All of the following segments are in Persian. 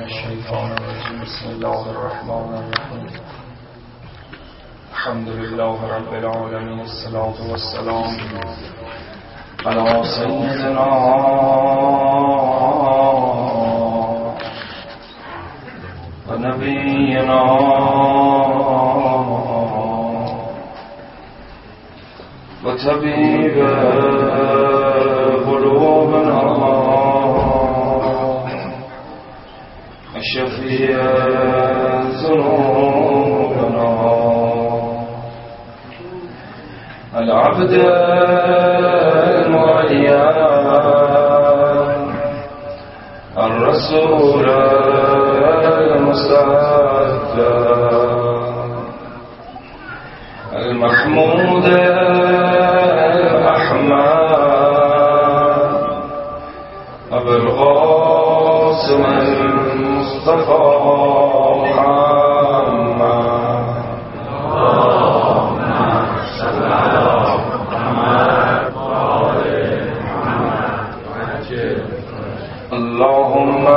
الشيطان الرجيم بسم الله الرحمن الرحيم الحمد لله رب العالمين الصلاة والسلام على سيدنا ونبينا وطبيب قلوبنا شفيع ذنوبنا العبد المعين الرسول المصطفى المحمود الأحمد أبو القاسم المصطفى محمد اللهم صل على محمد وآل محمد اللهم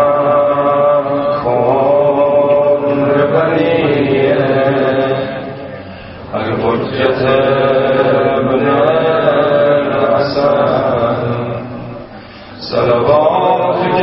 كن لبني الحجة ابن الحسن صلواتك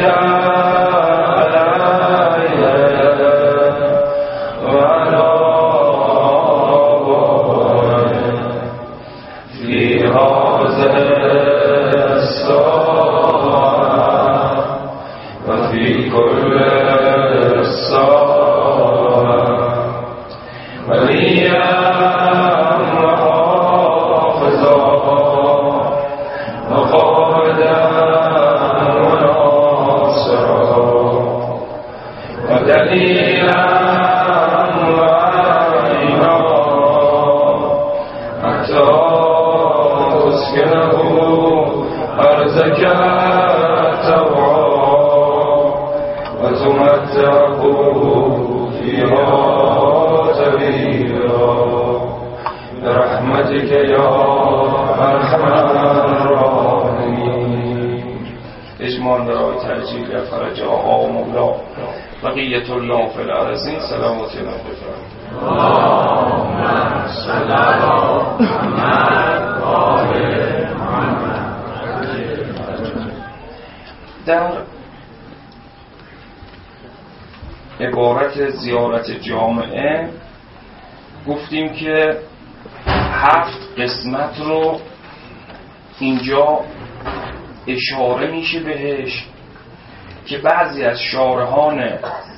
برحمتك يا ارحم الراحمين. اجمال برای ترجیل فرج آقا و مولا بقیت الله فی الارضین صلوات الله بفرمایید. اللهم صل علی محمد و آل محمد. در عبارت زیارت جامعه گفتیم که 7 قسمت رو اینجا اشاره میشه بهش که بعضی از شارحان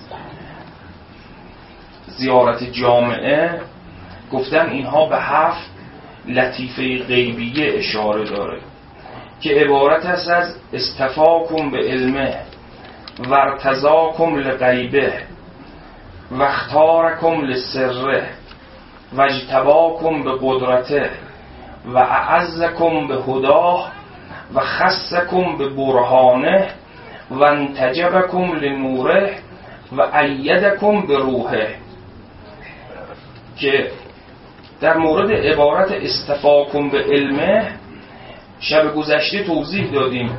زیارت جامعه گفتن اینها به 7 لطیفه غیبیه اشاره داره که عبارت است از استفاکم به علمه و ارتضاکم لغیبه و اختارکم لسره و اجتباکم به قدرته و اعزکم به هداه و خصکم به برهانه و انتجبکم لنوره و ایدکم به روحه. که در مورد عبارت استفاکم به علمه شب گذشته توضیح دادیم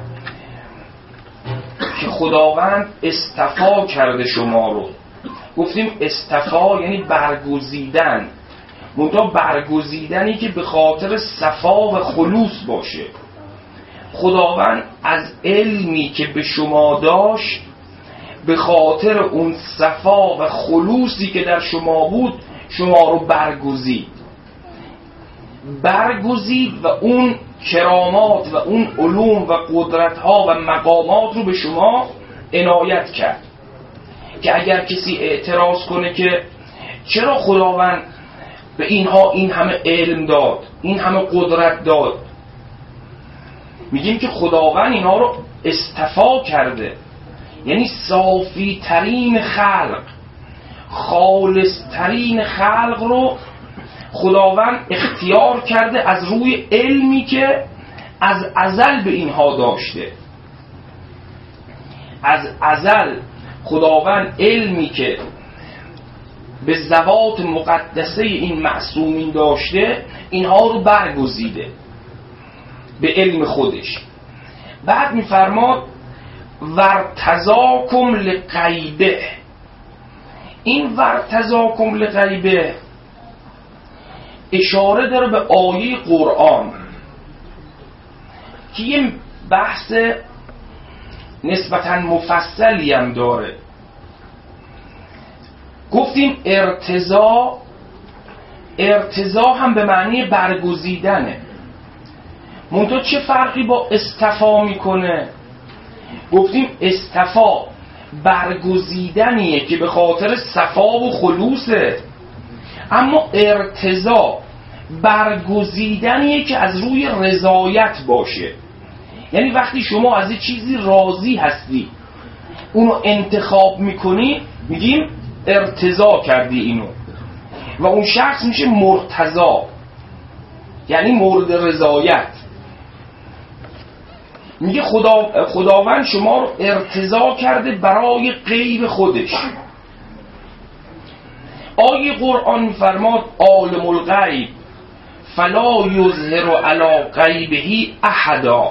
که خداوند استفا کرده شما رو. گفتیم استفا یعنی برگزیدن، منتها برگزیدنی که به خاطر صفا و خلوص باشه. خداوند از علمی که به شما داشت به خاطر اون صفا و خلوصی که در شما بود شما رو برگزید و اون کرامات و اون علوم و قدرت‌ها و مقامات رو به شما عنایت کرد. که اگر کسی اعتراض کنه که چرا خداوند به اینها این همه علم داد، این همه قدرت داد، میگیم که خداوند اینها رو استفا کرده، یعنی صافی ترین خلق، خالص ترین خلق رو خداوند اختیار کرده از روی علمی که از ازل به اینها داشته. از ازل خداوند علمی که به ذوات مقدسه این معصومین داشته اینها رو برگزیده به علم خودش. بعد میفرماد ورتضاکم لغیبه. این ورتضاکم لغیبه اشاره داره به آیه قرآن که یه بحث نسبتاً مفصلی هم داره. گفتیم ارتضا هم به معنی برگزیدنه. منتها چه فرقی با استفا میکنه؟ گفتیم استفا برگزیدنیه که به خاطر صفا و خلوصه، اما ارتضا برگزیدنیه که از روی رضایت باشه. یعنی وقتی شما از یه چیزی راضی هستی اونو انتخاب میکنی، میگیم ارتضا کردی اینو، و اون شخص میشه مرتضا، یعنی مورد رضایت. میگه خداوند شما رو ارتضا کرده برای غیب خودش. آیه قرآن میفرماد عالم الغیب فلا یظهر علی غیبه احدا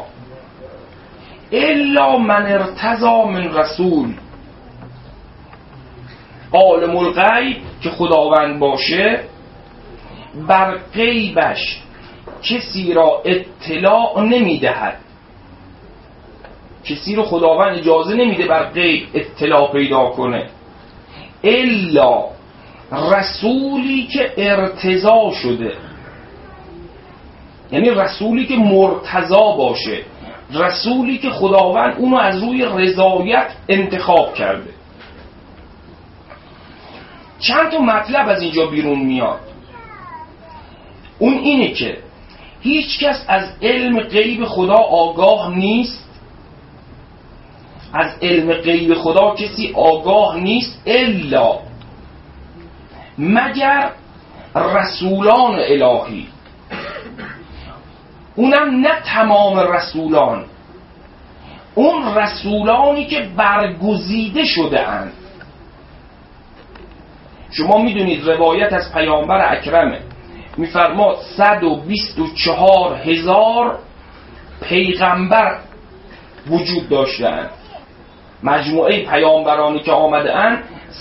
الا من ارتضی من رسول. عالم الغیب که خداوند باشه بر غیبش کسی را اطلاع نمیدهد. کسی رو خداوند اجازه نمیده بر غیب اطلاع پیدا کنه الا رسولی که ارتضا شده، یعنی رسولی که مرتضا باشه، رسولی که خداوند اونو از روی رضایت انتخاب کرده. چند تا مطلب از اینجا بیرون میاد. اون اینه که هیچ کس از علم غیب خدا آگاه نیست، از علم غیب خدا کسی آگاه نیست الا مگر رسولان الهی. اونم نه تمام رسولان، اون رسولانی که برگزیده شده اند. شما میدونید روایت از پیامبر اکرمه، میفرماد 124,000 پیغمبر وجود داشتند. مجموعه پیامبرانی که آمده اند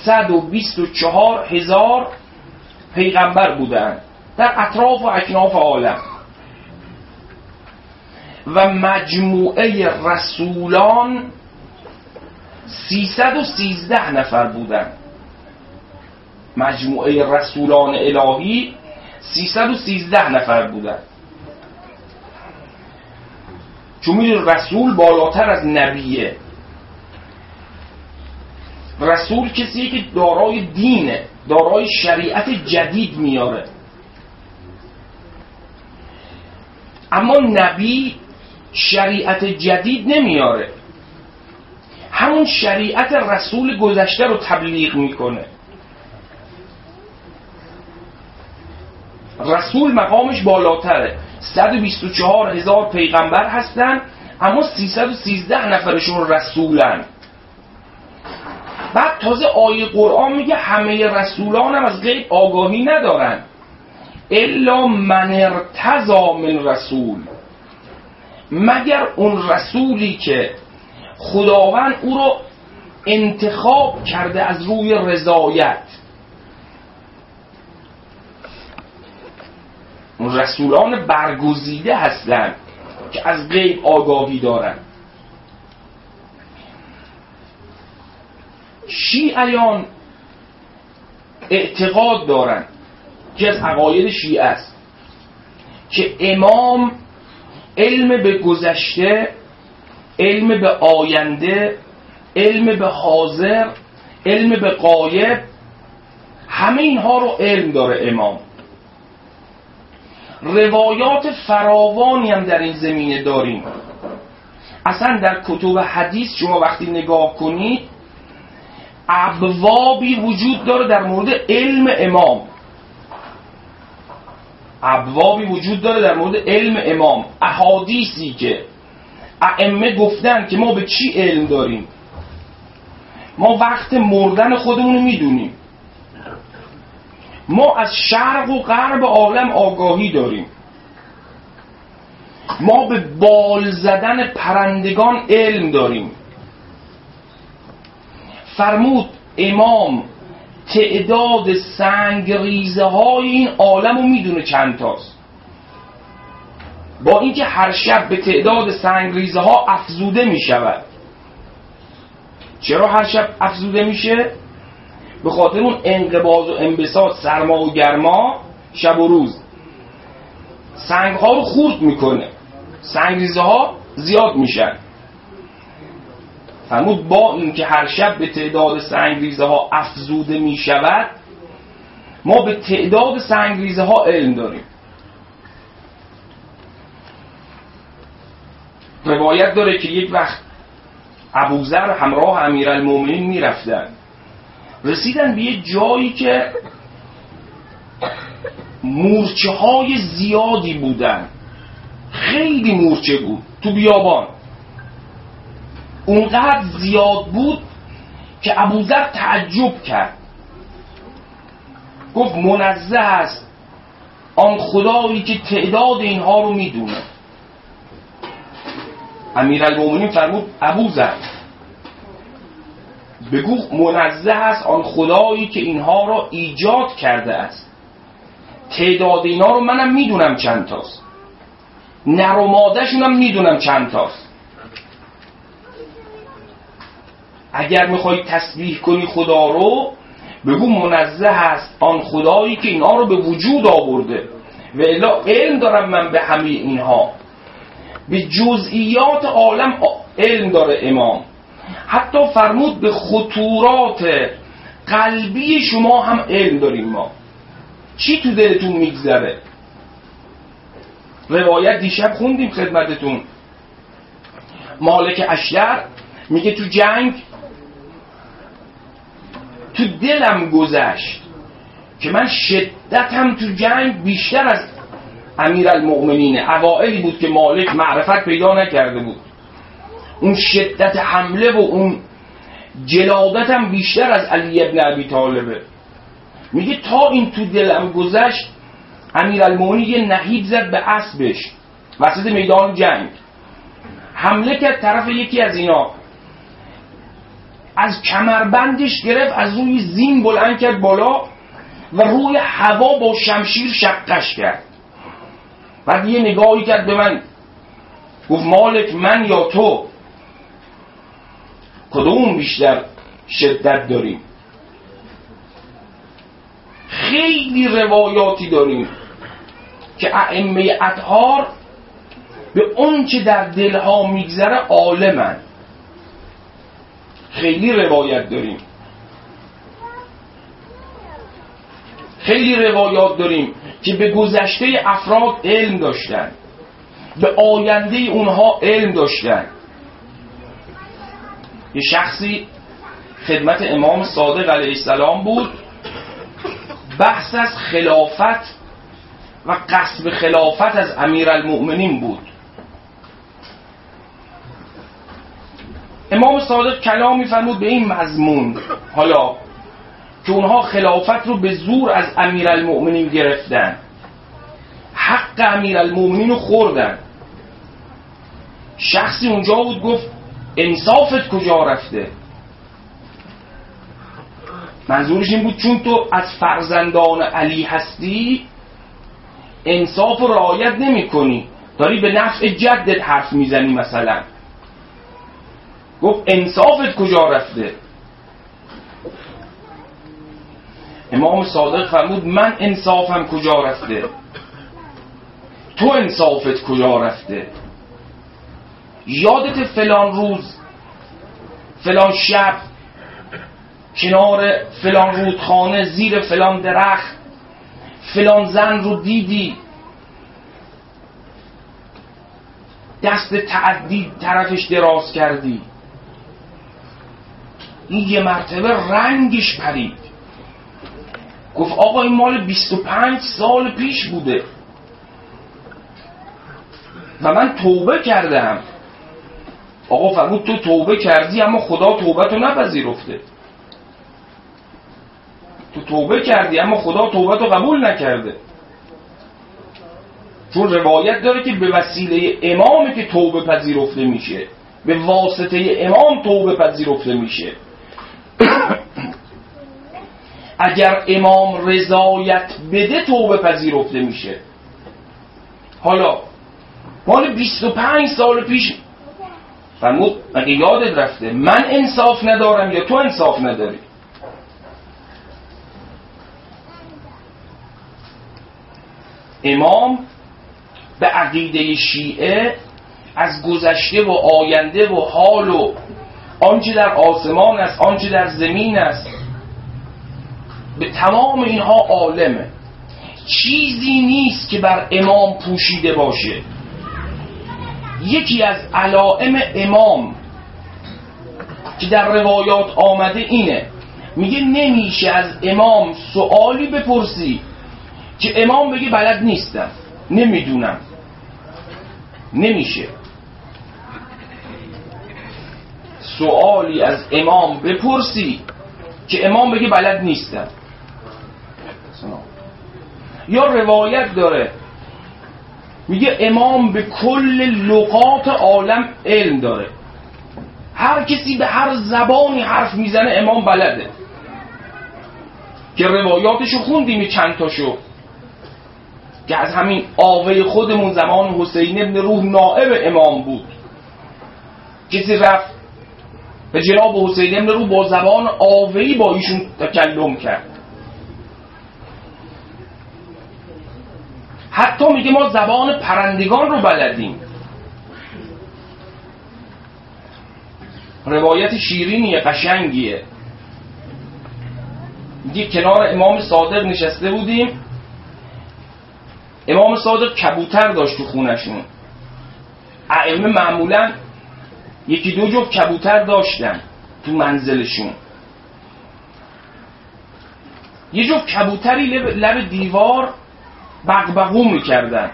124,000 پیغمبر بودند در اطراف و اکناف عالم، و مجموعه رسولان 313 نفر بودند. مجموعه رسولان الهی 313 نفر بودند. چون میدونید رسول بالاتر از نبیه. رسول کسیه که دارای دینه، دارای شریعت جدید میاره. اما نبی شریعت جدید نمیاره، همون شریعت رسول گذشته رو تبلیغ میکنه. رسول مقامش بالاتره. 124,000 پیغمبر هستن اما 313 نفرشون رسولن. بعد تازه آیه قرآن میگه همه رسولان هم از غیب آگاهی ندارن الا من ارتضی من رسول، مگر اون رسولی که خداوند او رو انتخاب کرده از روی رضایت. اون رسولان برگزیده هستند که از غیب آگاهی دارن. شیعیان اعتقاد دارن که از عقاید شیعه است که امام علم به گذشته، علم به آینده، علم به حاضر، علم به غایب، همه اینها رو علم داره امام. روایات فراوانی هم در این زمینه داریم. اصلا در کتب حدیث شما وقتی نگاه کنید ابوابی وجود داره در مورد علم امام. ابوابی وجود داره در مورد علم امام، احادیثی که ائمه گفتن که ما به چی علم داریم. ما وقت مردن خودمون میدونیم، ما از شرق و غرب عالم آگاهی داریم، ما به بال زدن پرندگان علم داریم، فرمود امام تعداد سنگریزه های این عالم رو میدونه چند تاست، با اینکه هر شب به تعداد سنگریزه ها افزوده میشود. چرا هر شب افزوده میشه؟ به خاطر اون انقباض و انبساط، سرما و گرما، شب و روز سنگ ها رو خورد میکنه، سنگریزه ها زیاد میشن. فرمود با اینکه هر شب به تعداد سنگریزه ها افزوده میشود، ما به تعداد سنگریزه ها علم داریم. روایت داره که یک وقت ابوذر همراه امیرالمومنین میرفتن، رسیدن به یه جایی که مورچه های زیادی بودن، خیلی مورچه بود تو بیابان، اونقدر زیاد بود که ابوذر تعجب کرد، گفت منزه است آن خدایی که تعداد اینها رو میدونه. امیرالمومنین فرمود ابوذر بگو منزه است آن خدایی که اینها را ایجاد کرده است، تعداد اینا رو منم میدونم چند تاست، نر و ماده‌شونم میدونم چند تاست. اگر میخوای تسبیح کنی خدا رو، بگو منزه است آن خدایی که اینها رو به وجود آورده و الا علم دارم من به همه اینها، به جزئیات عالم علم داره امام. حتی فرمود به خطورات قلبی شما هم علم داریم ما، چی تو دلتون میگذره. روایت دیشب خوندیم خدمتتون، مالک اشتر میگه تو جنگ تو دلم گذشت که من شدتم تو جنگ بیشتر از امیرالمؤمنین. اوائلی بود که مالک معرفت پیدا نکرده بود، اون شدت حمله و اون جلادتم بیشتر از علی ابن ابی طالبه. میگه تا این تو دلم گذشت، امیرالمؤمنین یه نهیب زد به اسبش وسط میدان جنگ، حمله کرد طرف یکی از اینا، از کمربندش گرفت، از روی زین بلند کرد بالا و روی هوا با شمشیر شقش کرد. بعد یه نگاهی کرد به من، گفت مالک من یا تو کدوم بیشتر شدت داریم؟ خیلی روایاتی داریم که ائمه اطهار به اون چه در دلها میگذره عالمن. خیلی روایت داریم، خیلی روایات داریم که به گذشته افراد علم داشتن، به آینده اونها علم داشتن. یه شخصی خدمت امام صادق علیه السلام بود، بحث از خلافت و غصب خلافت از امیرالمؤمنین بود. امام صادق کلامی فرمود به این مضمون، حالا که اونها خلافت رو به زور از امیرالمؤمنین گرفتن، حق امیرالمؤمنین رو خوردن. شخصی اونجا بود گفت انصافت کجا رفته؟ منظورش این بود چون تو از فرزندان علی هستی انصاف رو رعایت نمی کنی، داری به نفع جدت حرف میزنی مثلا. گفت انصافت کجا رفته؟ امام صادق فرمود من انصافم کجا رفته؟ تو انصافت کجا رفته؟ یادت فلان روز فلان شب کنار فلان رودخانه زیر فلان درخت فلان زن رو دیدی، دست تعدی طرفش دراز کردی؟ این یه مرتبه رنگش پرید، گفت آقا این مال 25 سال پیش بوده و من توبه کردم. آقا فرمود تو توبه کردی اما خدا توبتو نپذیرفته. تو توبه کردی اما خدا توبتو قبول نکرده. چون روایت داره که به وسیله امامه که توبه پذیرفته میشه، به واسطه امام توبه پذیرفته میشه. اگر امام رضایت بده توبه پذیرفته میشه. حالا مال 25 سال پیش فرمود مگه یادت رفته من انصاف ندارم یا تو انصاف نداری؟ امام به عقیده شیعه از گذشته و آینده و حال و آنچه در آسمان است آنچه در زمین است به تمام اینها عالمه. چیزی نیست که بر امام پوشیده باشه. یکی از علائم امام که در روایات آمده اینه، میگه نمیشه از امام سوالی بپرسی که امام بگه بلد نیستم نمیدونم. نمیشه سوالی از امام بپرسی که امام بگه بلد نیستم. یا روایت داره میگه امام به کل لغات عالم علم داره، هر کسی به هر زبانی حرف میزنه امام بلده، که روایاتشو خوندیم چند تاشو که از همین آوه خودمون زمان حسین ابن روح نائب امام بود، کسی رفت به جناب حسین ابن روح با زبان آوهی با ایشون تکلم کرد. حتی میگه ما زبان پرندگان رو بلدیم. روایت شیرینیه قشنگیه. میگه کنار امام صادق نشسته بودیم، امام صادق کبوتر داشت تو خونشون. ائمه معمولا یکی دو جفت کبوتر داشتن تو منزلشون. یه جفت کبوتری لب دیوار بغبغو میکردن.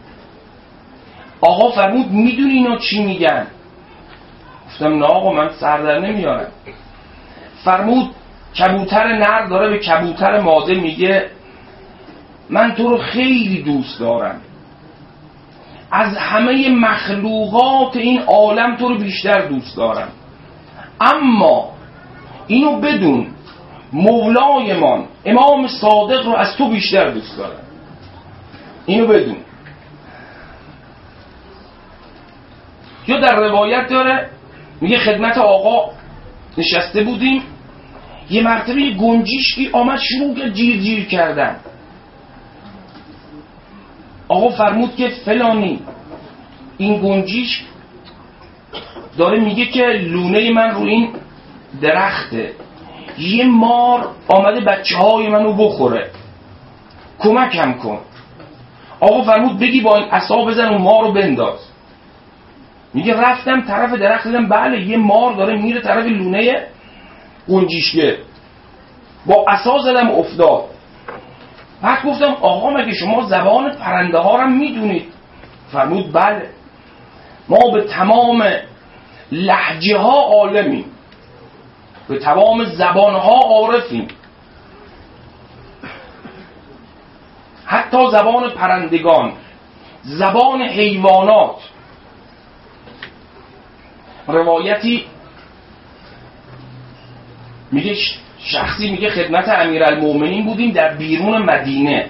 آقا فرمود میدونی اینا چی میگن؟ گفتم نه آقا من سر در نمیارم. فرمود کبوتر نر داره به کبوتر ماده میگه من تو رو خیلی دوست دارم، از همه مخلوقات این عالم تو رو بیشتر دوست دارم، اما اینو بدون مولایمان امام صادق رو از تو بیشتر دوست دارم، اینو بدون. یا در روایت داره میگه خدمت آقا نشسته بودیم، یه مرتبه یه گنجیشکی آمد شروع کرد جیر جیر کردن. آقا فرمود که فلانی این گنجیش داره میگه که لونه من رو این درخته، یه مار آمده بچه های منو بخوره، کمکم کن. آقا فرمود بگی با این عصا بزن و مار رو بنداز. میگه رفتم طرف درخت دیدم بله یه مار داره میره طرف لونه گنجیشکه، با عصا زدم افتاد. بعد گفتم آقا مگه شما زبان پرنده ها رو میدونید؟ فرمود بله ما به تمام لهجه ها عالمیم، به تمام زبان ها عارفیم، حتی زبان پرندگان، زبان حیوانات. روایتی میگه شخصی میگه خدمت امیرالمومنین بودیم در بیرون مدینه،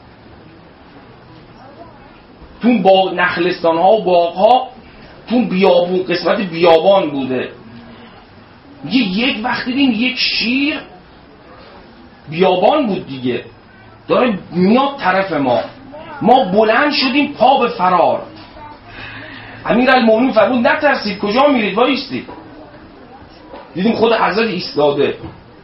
تو با نخلستان ها و باغ ها، تو بیابون قسمت بیابان بوده. میگه یک وقت دیدیم یک شیر، بیابان بود دیگه، داره میاد طرف ما بلند شدیم پا به فرار. امیرالمومنین فرمود نترسید کجا میرید وایستید. دیدیم خود حضرت ایستاده.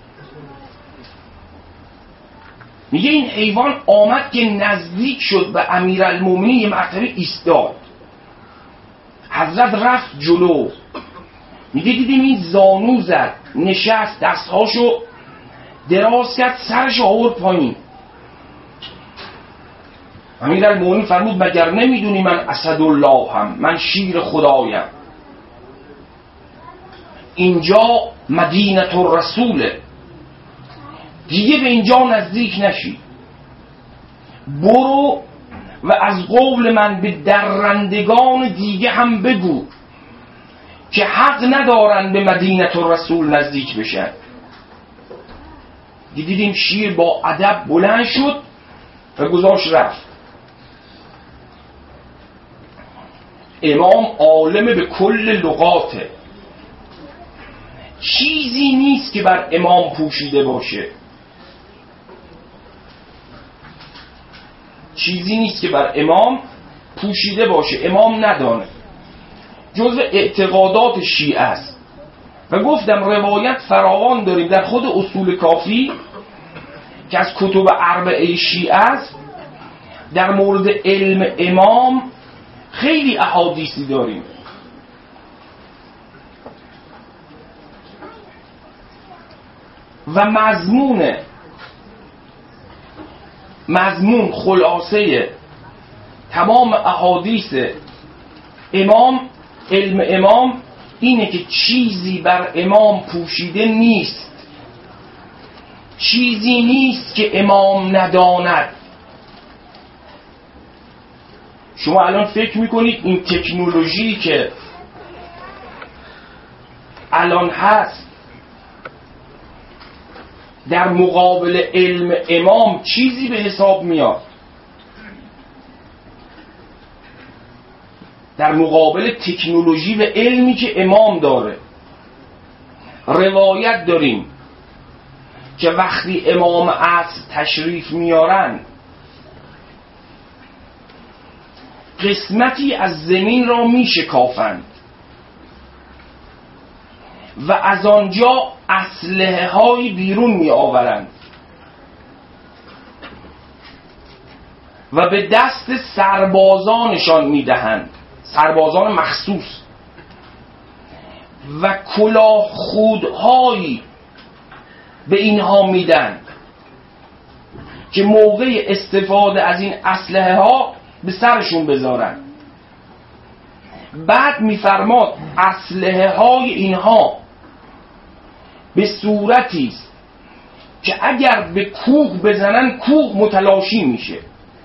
میگه این حیوان آمد که نزدیک شد به امیرالمومنین، یه مرتبه ایستاد. حضرت رفت جلو، میگه دیدیم این زانو زد، نشست، دستهاشو دراز کرد، سرش آورد پایین. امیرالمومنین فرمود مگر نمیدونی من اسدالله هم، من شیر خدایم، اینجا مدینه الرسوله، دیگه به اینجا نزدیک نشی، برو و از قول من به درندگان دیگه هم بگو که حق ندارن به مدینه الرسول نزدیک بشن. دیدیم شیر با ادب بلند شد و گذاشت رفت. امام عالم به کل لغاته، چیزی نیست که بر امام پوشیده باشه، چیزی نیست که بر امام پوشیده باشه امام ندانه. جزء اعتقادات شیعه است و گفتم روایت فراوان داریم در خود اصول کافی که از کتب اربعه شیعه است. در مورد علم امام خیلی احادیثی داریم. و مضمون خلاصه تمام احادیث امام، علم امام اینه که چیزی بر امام پوشیده نیست، چیزی نیست که امام نداند. شما الان فکر میکنید این تکنولوژی که الان هست در مقابل علم امام چیزی به حساب میاد؟ در مقابل تکنولوژی و علمی که امام داره. روایت داریم که وقتی امام عصر تشریف میارن قسمتی از زمین را میشکافند و از آنجا اسلحه های بیرون می آورند و به دست سربازانشان می دهند، سربازان مخصوص، و کلاه خودهایی به اینها می دهند که موقع استفاده از این اسلحه ها به سرشون بذارن. بعد میفرماد اسلحه های اینها به صورتی است که اگر به کوه بزنن کوه متلاشی میشه.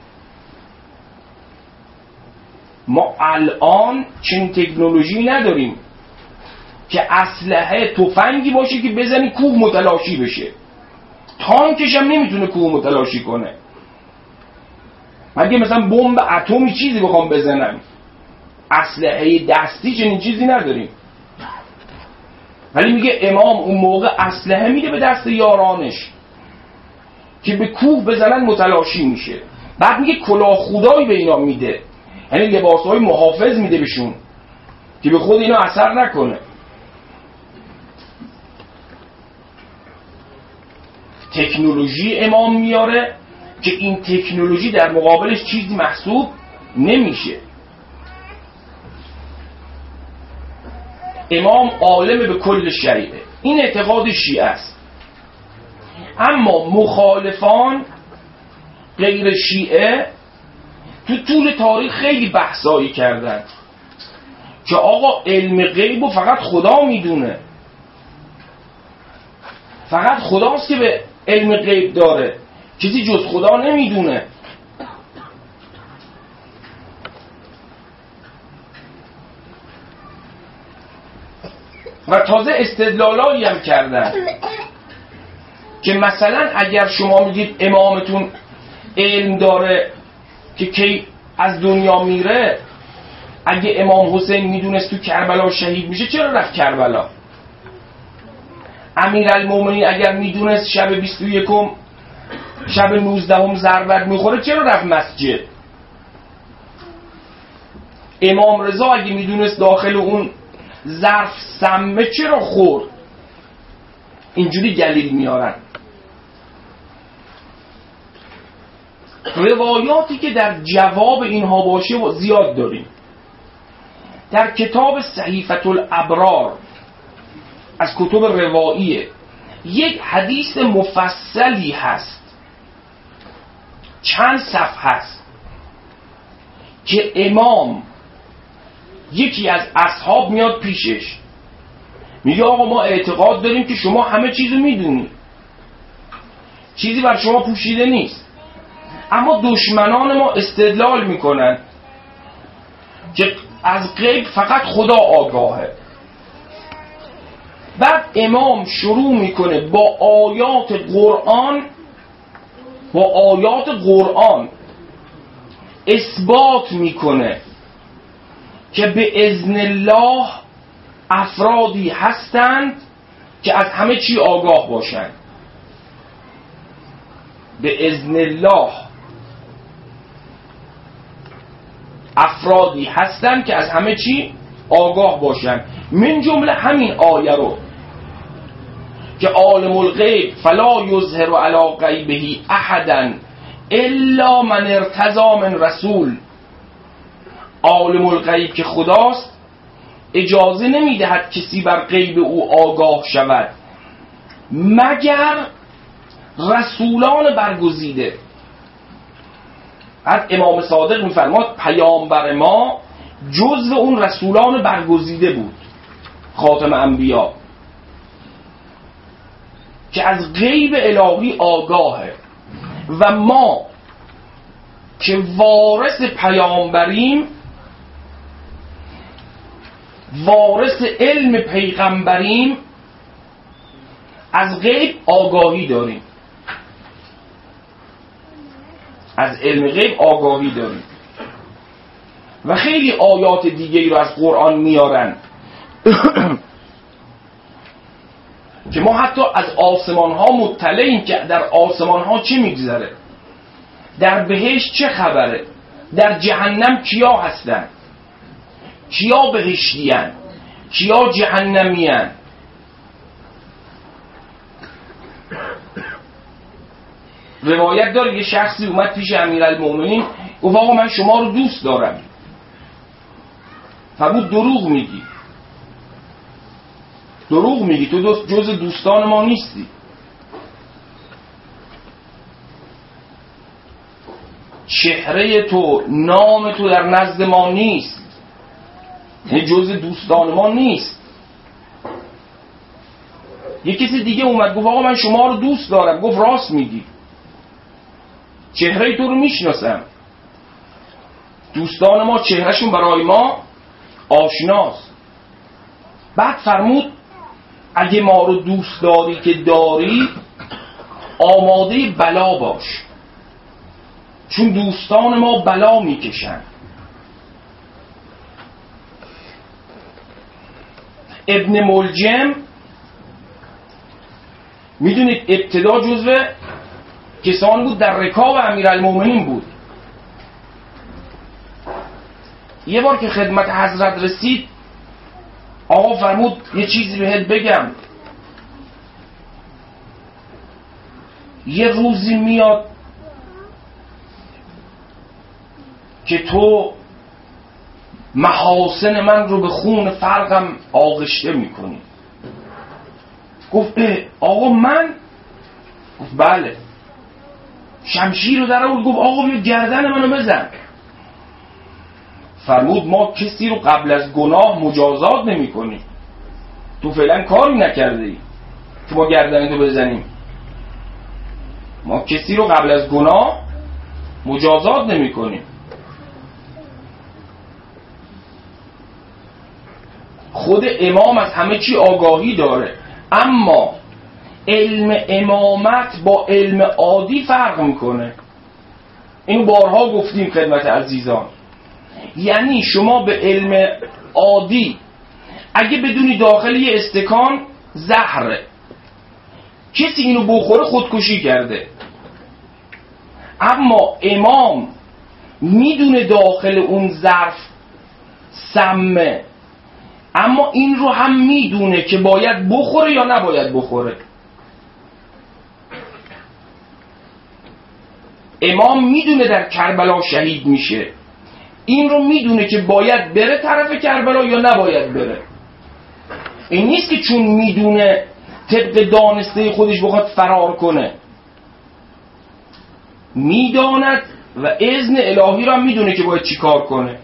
ما الان چنین تکنولوژی نداریم که اسلحه تفنگی باشه که بزنی کوه متلاشی بشه. تانکش هم نمیتونه کوه متلاشی کنه. مگه مثلا بمب اتمی چیزی بخوام بزنم. اسلحه دستی چنین چیزی نداریم. ولی میگه امام اون موقع اسلحه میده به دست یارانش که به کوه بزنن متلاشی میشه. بعد میگه کلاه خودایی به اینا میده، یعنی لباسهای محافظ میده بهشون که به خود اینا اثر نکنه. تکنولوژی امام میاره که این تکنولوژی در مقابلش چیزی محسوب نمیشه. امام عالم به کل شریعه، این اعتقاد شیعه است. اما مخالفان غیر شیعه تو طول تاریخ خیلی بحثایی کردن که آقا علم غیب و فقط خدا میدونه، فقط خداست که به علم غیب داره، چیزی جز خدا نمیدونه. و تازه استدلالایی هم کردن که مثلا اگر شما میگید امامتون علم داره که کی از دنیا میره، اگه امام حسین میدونست تو کربلا شهید میشه چرا رفت کربلا؟ امیرالمومنین اگر میدونست شب 21 شب 19 ضربت میخوره چرا رفت مسجد؟ امام رضا اگه میدونست داخل اون ظرف سمه چرا خورد؟ اینجوری دلیل میارن. روایاتی که در جواب اینها باشه و زیاد داریم. در کتاب صحیفة الابرار از کتب رواییه یک حدیث مفصلی هست، چند صفحه هست، که امام یکی از اصحاب میاد پیشش میگه آقا ما اعتقاد داریم که شما همه چیزو میدونی، چیزی بر شما پوشیده نیست، اما دشمنان ما استدلال میکنن که از غیب فقط خدا آگاهه. بعد امام شروع میکنه با آیات قرآن اثبات میکنه که به اذن الله افرادی هستند که از همه چی آگاه باشند. به اذن الله افرادی هستند که از همه چی آگاه باشند. من جمله همین آیه رو که عالم الغیب فلا یظهر علی غیبه احدا الا من ارتضی من رسول، عالم الغیب که خداست اجازه نمیدهد کسی بر غیب او آگاه شود مگر رسولان برگزیده. بعد امام صادق میفرماد پیامبر ما جزو اون رسولان برگزیده بود، خاتم انبیا، که از غیب الهی آگاهه. و ما که وارث پیامبریم، وارث علم پیغمبریم، از غیب آگاهی داریم، از علم غیب آگاهی داریم. و خیلی آیات دیگه رو از قرآن میارن که ما حتی از آسمان ها مطلعیم که در آسمان ها چه میگذره، در بهشت چه خبره، در جهنم کیا هستن، کیا بهشتیان، کیا جهنمیان. روایت داره یه شخصی اومد پیش امیرالمومنین گفت آقا من شما رو دوست دارم. فرمود دروغ میگی، دروغ میگی، تو جز دوستان ما نیستی. چهره تو، نام تو در نزد ما نیست، یعنی جز دوستان ما نیست. یه کسی دیگه اومد گفت آقا من شما رو دوست دارم. گفت راست میگی، چهره تو رو میشناسم، دوستان ما چهرهشون برای ما آشناست. بعد فرمود اگه ما رو دوست داری که داری، آماده بلا باش، چون دوستان ما بلا میکشن. ابن ملجم میدونید ابتدا جزو کسان بود در رکاب امیرالمومنین بود. یه بار که خدمت حضرت رسید آقا فرمود یه چیزی بهت بگم، یه روزی میاد که تو محاسن من رو به خون فرقم آغشته میکنی. گفت آقا من؟ گفت بله. شمشیر رو در آورد گفت آقا بیا گردن منو بزن. فرمود ما کسی رو قبل از گناه مجازات نمی کنیم، تو فعلا کاری نکرده ای که ما گردن تو بزنیم. ما کسی رو قبل از گناه مجازات نمی کنیم. خود امام از همه چی آگاهی داره، اما علم امامت با علم عادی فرق میکنه. اینو بارها گفتیم خدمت عزیزان. یعنی شما به علم عادی اگه بدونی داخل یه استکان زهره، کسی اینو بخوره خودکشی کرده. اما امام میدونه داخل اون ظرف سمه، اما این رو هم میدونه که باید بخوره یا نباید بخوره. امام میدونه در کربلا شهید میشه، این رو میدونه که باید بره طرف کربلا یا نباید بره. این نیست که چون میدونه طبق دانسته خودش بخواد فرار کنه. میداند و اذن الهی رو هم میدونه که باید چی کار کنه.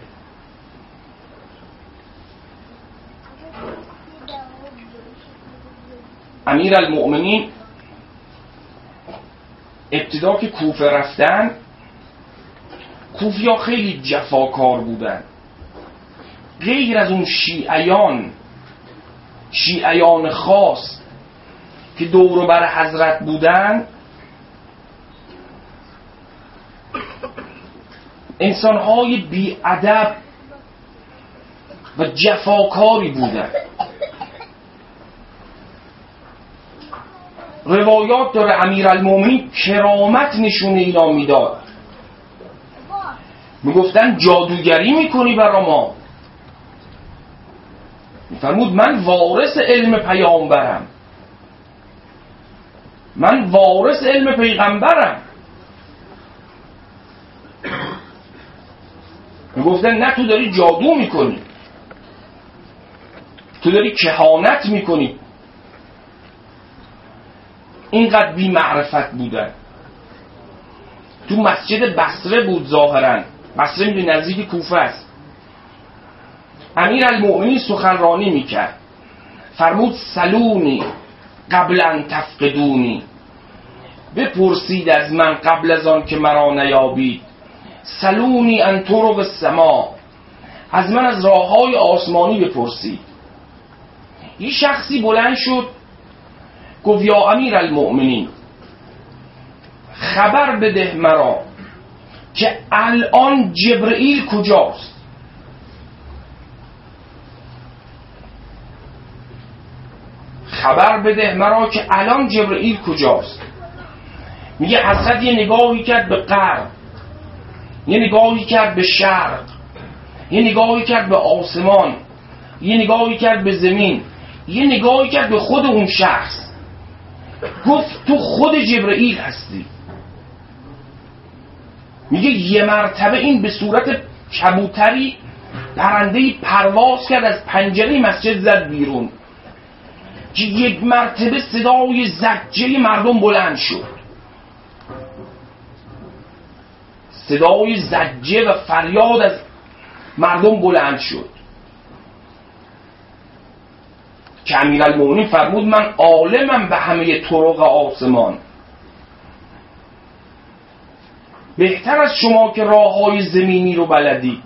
امیرالمؤمنین ابتدا که کوفه رفتن، کوفیا خیلی جفاکار بودن. غیر از اون شیعیان شیعیان خاص که دور و بر حضرت بودن انسانهای بی‌ادب و جفاکاری بودن. روایات داره امیرالمومنین کرامت نشون اینا میداد، میگفتن جادوگری میکنی برا ما. میفرمود من وارث علم پیامبرم، من وارث علم پیغمبرم. میگفتن نه تو داری جادو میکنی، تو داری کهانت میکنی. اینقدر بی معرفت بودن. تو مسجد بصره بود ظاهرا، بصره میدونی نزدیک کوفه است. امیرالمؤمنین سخنرانی میکرد، فرمود سلونی قبل ان تفقدونی، بپرسید از من قبل از آن که مرا نیابید. سلونی ان طرق السما، از من از راههای آسمانی بپرسید. یه شخصی بلند شد گفت یا امیرالمؤمنین خبر بده مرا که الان جبرئیل کجاست. خبر بده مرا که الان جبرئیل کجاست. میگه حضرت یه نگاهی کرد به غرب، یه نگاهی کرد به شرق، یه نگاهی کرد به آسمان، یه نگاهی کرد به زمین، یه نگاهی کرد به خود اون شخص. گفت تو خود جبرئیل هستی. میگه یه مرتبه این به صورت کبوتری پرندهی پرواز کرد، از پنجره مسجد زد بیرون که یک مرتبه صدای زجه مردم بلند شد. صدای زجه و فریاد از مردم بلند شد که امیرالمؤمنین فرمود من عالمم به همه طرق آسمان، بهتر از شما که راههای زمینی رو بلدید.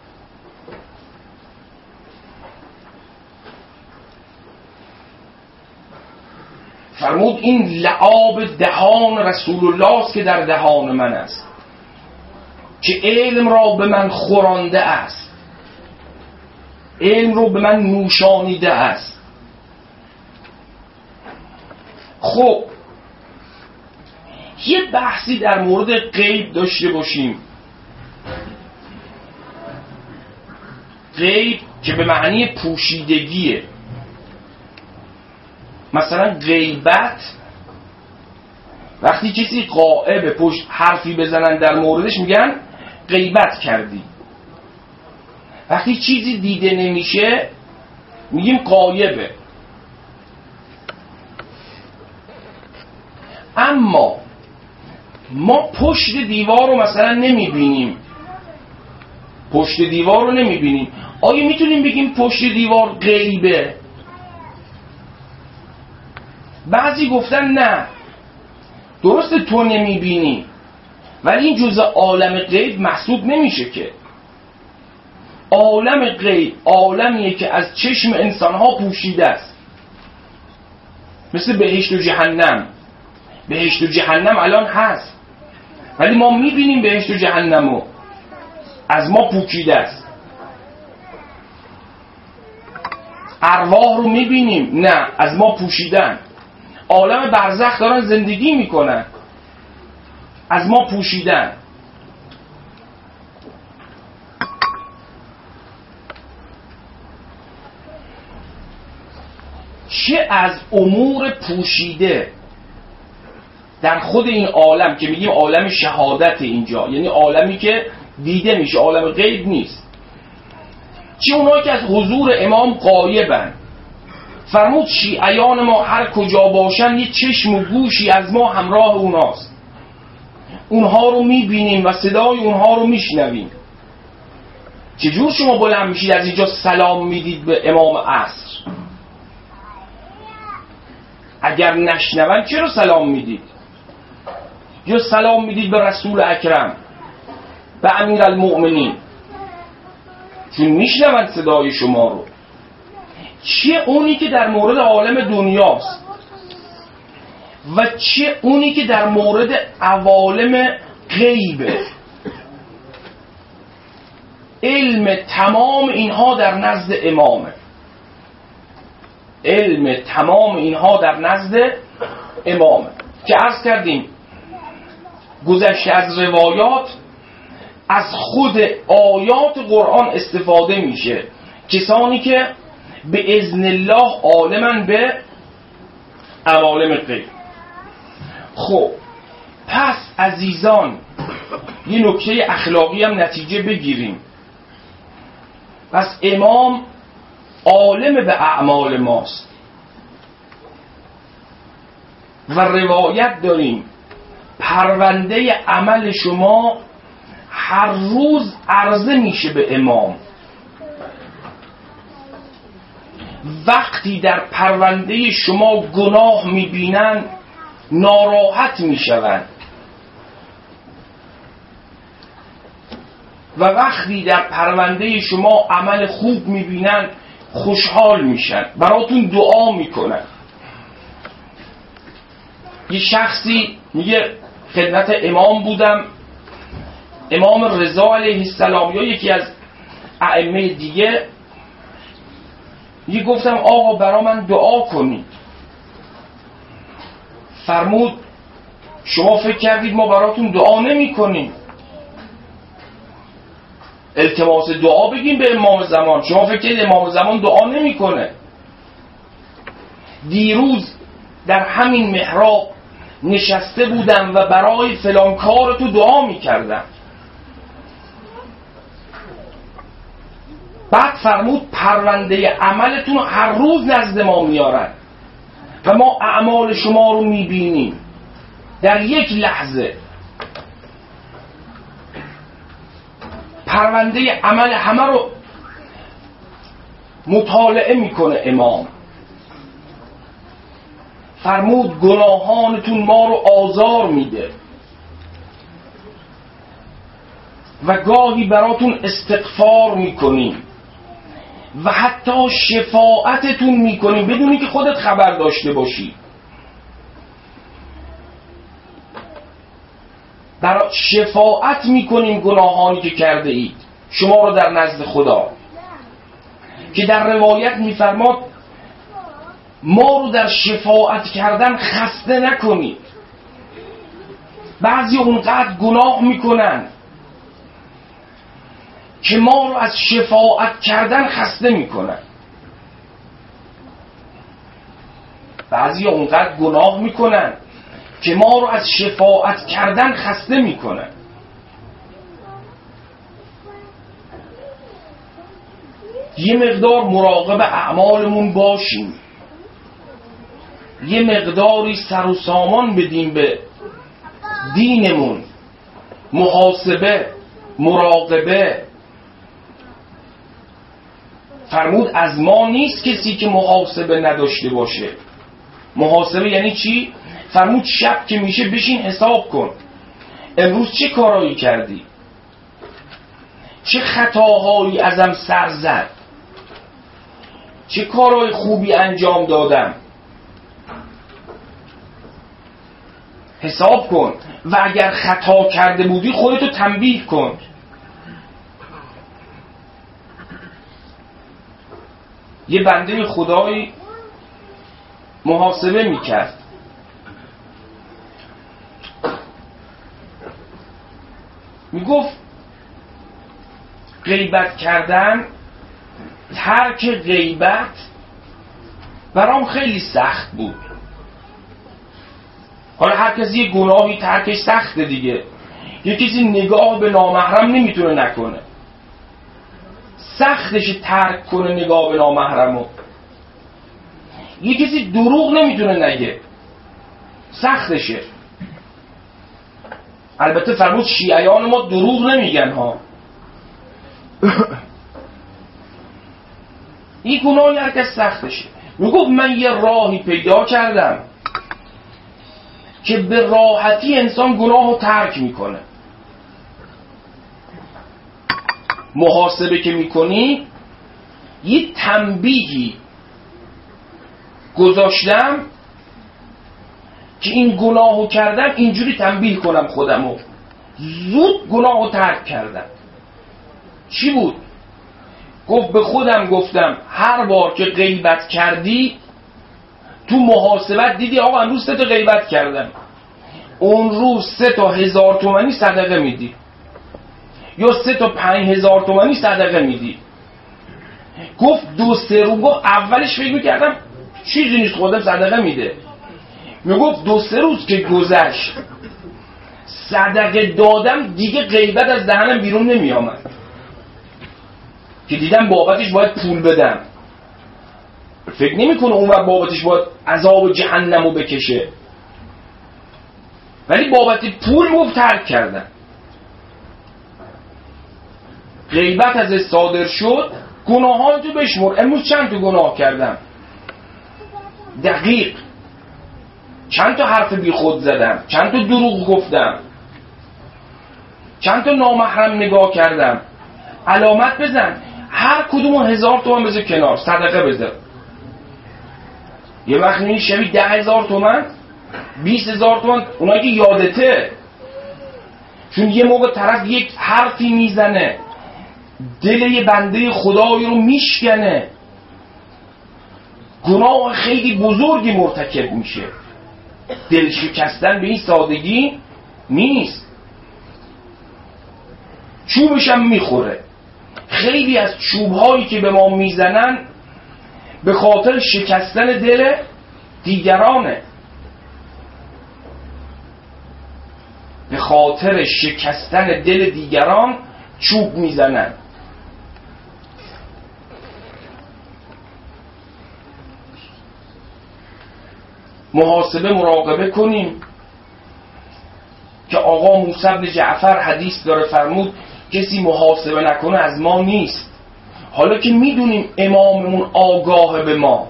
فرمود این لعاب دهان رسول الله است که در دهان من است، که علم را به من خورانده است، علم رو به من نوشانیده است. خب یه بحثی در مورد غیب داشته باشیم. غیب که به معنی پوشیدگیه. مثلا غیبت وقتی کسی غائبه، پشت حرفی بزنن در موردش میگن غیبت کردی. وقتی چیزی دیده نمیشه میگیم غایبه. اما ما پشت دیوار رو مثلا نمیبینیم، پشت دیوار رو نمیبینیم. آیا میتونیم بگیم پشت دیوار غیبه؟ بعضی گفتن نه، درسته تو نمیبینی ولی این جزء عالم غیب محسوب نمیشه. که عالم غیب عالمیه که از چشم انسانها پوشیده است، مثل بهشت و جهنم. بهشت و جهنم الان هست ولی ما میبینیم بهشت و جهنمو، از ما پوشیده است. ارواح رو میبینیم، نه، از ما پوشیدن. عالم برزخ دارن زندگی میکنن، از ما پوشیدن. چه از امور پوشیده در خود این عالم که میگیم عالم شهادت اینجا، یعنی عالمی که دیده میشه، عالم غیب نیست. چه اونایی که از حضور امام غایبن. فرمود شیعیان ما هر کجا باشن یه چشم و گوشی از ما همراه اوناست، اونها رو میبینیم و صدای اونها رو میشنویم. چجور شما بلند میشید از اینجا سلام میدید به امام عصر؟ اگر نشنون چرا سلام میدید؟ یا سلام میدید به رسول اکرم، به امیرالمؤمنین، چون میشنون صدای شما رو. چه اونی که در مورد عالم دنیاست و چه اونی که در مورد عوالم غیبه. علم تمام اینها در نزد امامه. علم تمام اینها در نزد امامه که عرض کردیم گذشته از روایات از خود آیات قرآن استفاده میشه. کسانی که به اذن الله عالمن به عوالم غیب. خب پس عزیزان یه نکته اخلاقی هم نتیجه بگیریم. پس امام عالم به اعمال ماست و روایت داریم پرونده عمل شما هر روز عرضه میشه به امام. وقتی در پرونده شما گناه میبینن ناراحت میشوند و وقتی در پرونده شما عمل خوب میبینن خوشحال میشن، براتون دعا میکنن. یه شخصی میگه خدمت امام بودم، امام رضا علیه السلام یا یکی از ائمه دیگه، یه گفتم آقا برا من دعا کنید. فرمود شما فکر کردید ما براتون دعا نمی کنیم؟ التماس دعا بگیم به امام زمان. شما فکر کردید امام زمان دعا نمی کنه؟ دیروز در همین محراب نشسته بودم و برای فلان کار تو دعا می کردم. بعد فرمود پرونده عملتون هر روز نزد ما میارن و ما اعمال شما رو میبینیم در یک لحظه. پرونده عمل همه رو مطالعه میکنه امام. فرمود گناهانتون ما رو آزار میده و گاهی براتون استغفار میکنیم و حتی شفاعتتون میکنیم بدونی که خودت خبر داشته باشی. برای شفاعت میکنیم گناهانی که کرده اید شما رو در نزد خدا، که در روایت میفرماد ما رو در شفاعت کردن خسته نکنید. بعضی اونقدر گناه میکنن که ما رو از شفاعت کردن خسته میکنن. بعضی اونقدر گناه میکنن که ما رو از شفاعت کردن خسته میکنن. یه مقدار مراقب اعمالمون باشیم، یه مقداری سر و سامان بدیم به دینمون، محاسبه، مراقبه. فرمود از ما نیست کسی که محاسبه نداشته باشه. محاسبه یعنی چی؟ فرمود شب که میشه بشین حساب کن امروز چه کارایی کردی، چه خطاهایی ازم سر زد، چه کارهای خوبی انجام دادم. حساب کن و اگر خطا کرده بودی خودتو تنبیه کن. یه بنده خدایی محاسبه میکرد، میگفت غیبت کردن، ترک غیبت برام خیلی سخت بود. حالا هر کسی یه گناهی ترکش سخته دیگه. یه کسی نگاه به نامحرم نمیتونه نکنه، سختش ترک کنه نگاه به نامحرمو. یه کسی دروغ نمیتونه نگه، سختشه. البته فرمود شیعیان ما دروغ نمیگن ها. این گناهی هر کس سختشه. میگفت من یه راهی پیدا کردم که به راحتی انسان گناه رو ترک میکنه. محاسبه که میکنی یه تنبیهی گذاشتم که این گناهو کردم اینجوری تنبیه کنم خودمو. زود گناهو ترک کردم. چی بود؟ گفت به خودم گفتم هر بار که غیبت کردی تو محاسبت دیدی آقا امروز 3 تا غیبت کردم، اون روز 3 تا 1000 تومانی صدقه میدی یا 3 تا 5000 تومانی صدقه میدی. گفت 2-3 روز، گفت اولش فکر میکردم چیزی نیست خودم صدقه میده. میگفت 2-3 روز که گذشت صدقه دادم دیگه غیبت از دهنم بیرون نمی آمد که دیدم بابتش باید پول بدم. فکر نمی کنه اون وقت بابتش باید عذاب جهنمو بکشه، ولی بابت پول گفت ترک کردم. غیبت از صادر شد، گناهان تو بشمر امروز چند تا گناه کردم، دقیق چند تا حرف بی خود زدم، چند تا دروغ گفتم، چند تا نامحرم نگاه کردم. علامت بزن، هر کدومو 1000 تومان بذار کنار، صدقه بذار. یه وقت میبینی شبیه 10,000 تومان 20,000 تومان، اونایی که یادته، چون یه موقع طرف یک حرفی میزنه دل یه بنده خدایی رو میشکنه، گناه خیلی بزرگی مرتکب میشه. دل شکستن به این سادگی نیست، چوبش هم میخوره. خیلی از چوبهایی که به ما میزنن به خاطر شکستن دل دیگرانه، به خاطر شکستن دل دیگران چوب میزنن. محاسبه مراقبه کنیم که آقا موسی بن جعفر حدیث داره فرمود کسی محاسبه نکنه از ما نیست. حالا که میدونیم اماممون آگاه به ما،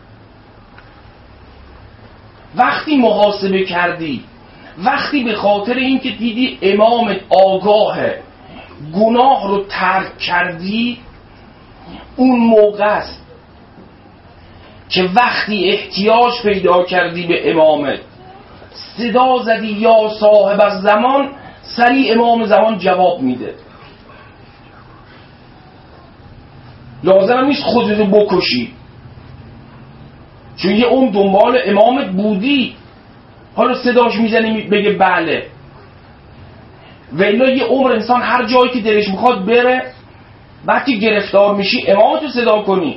وقتی محاسبه کردی، وقتی به خاطر اینکه دیدی امامت آگاهه گناه رو ترک کردی، اون موقع است که وقتی احتیاج پیدا کردی به امامت صدا زدی یا صاحب الزمان، سریع امام زمان جواب میده. لازم نیست خودتو بکشی، چون یه عمر دنبال امامت بودی، حالا صداش میزنی بگه بله. ولی یه عمر انسان هر جایی که دلش میخواد بره، وقتی گرفتار میشی امامتو صدا کنی.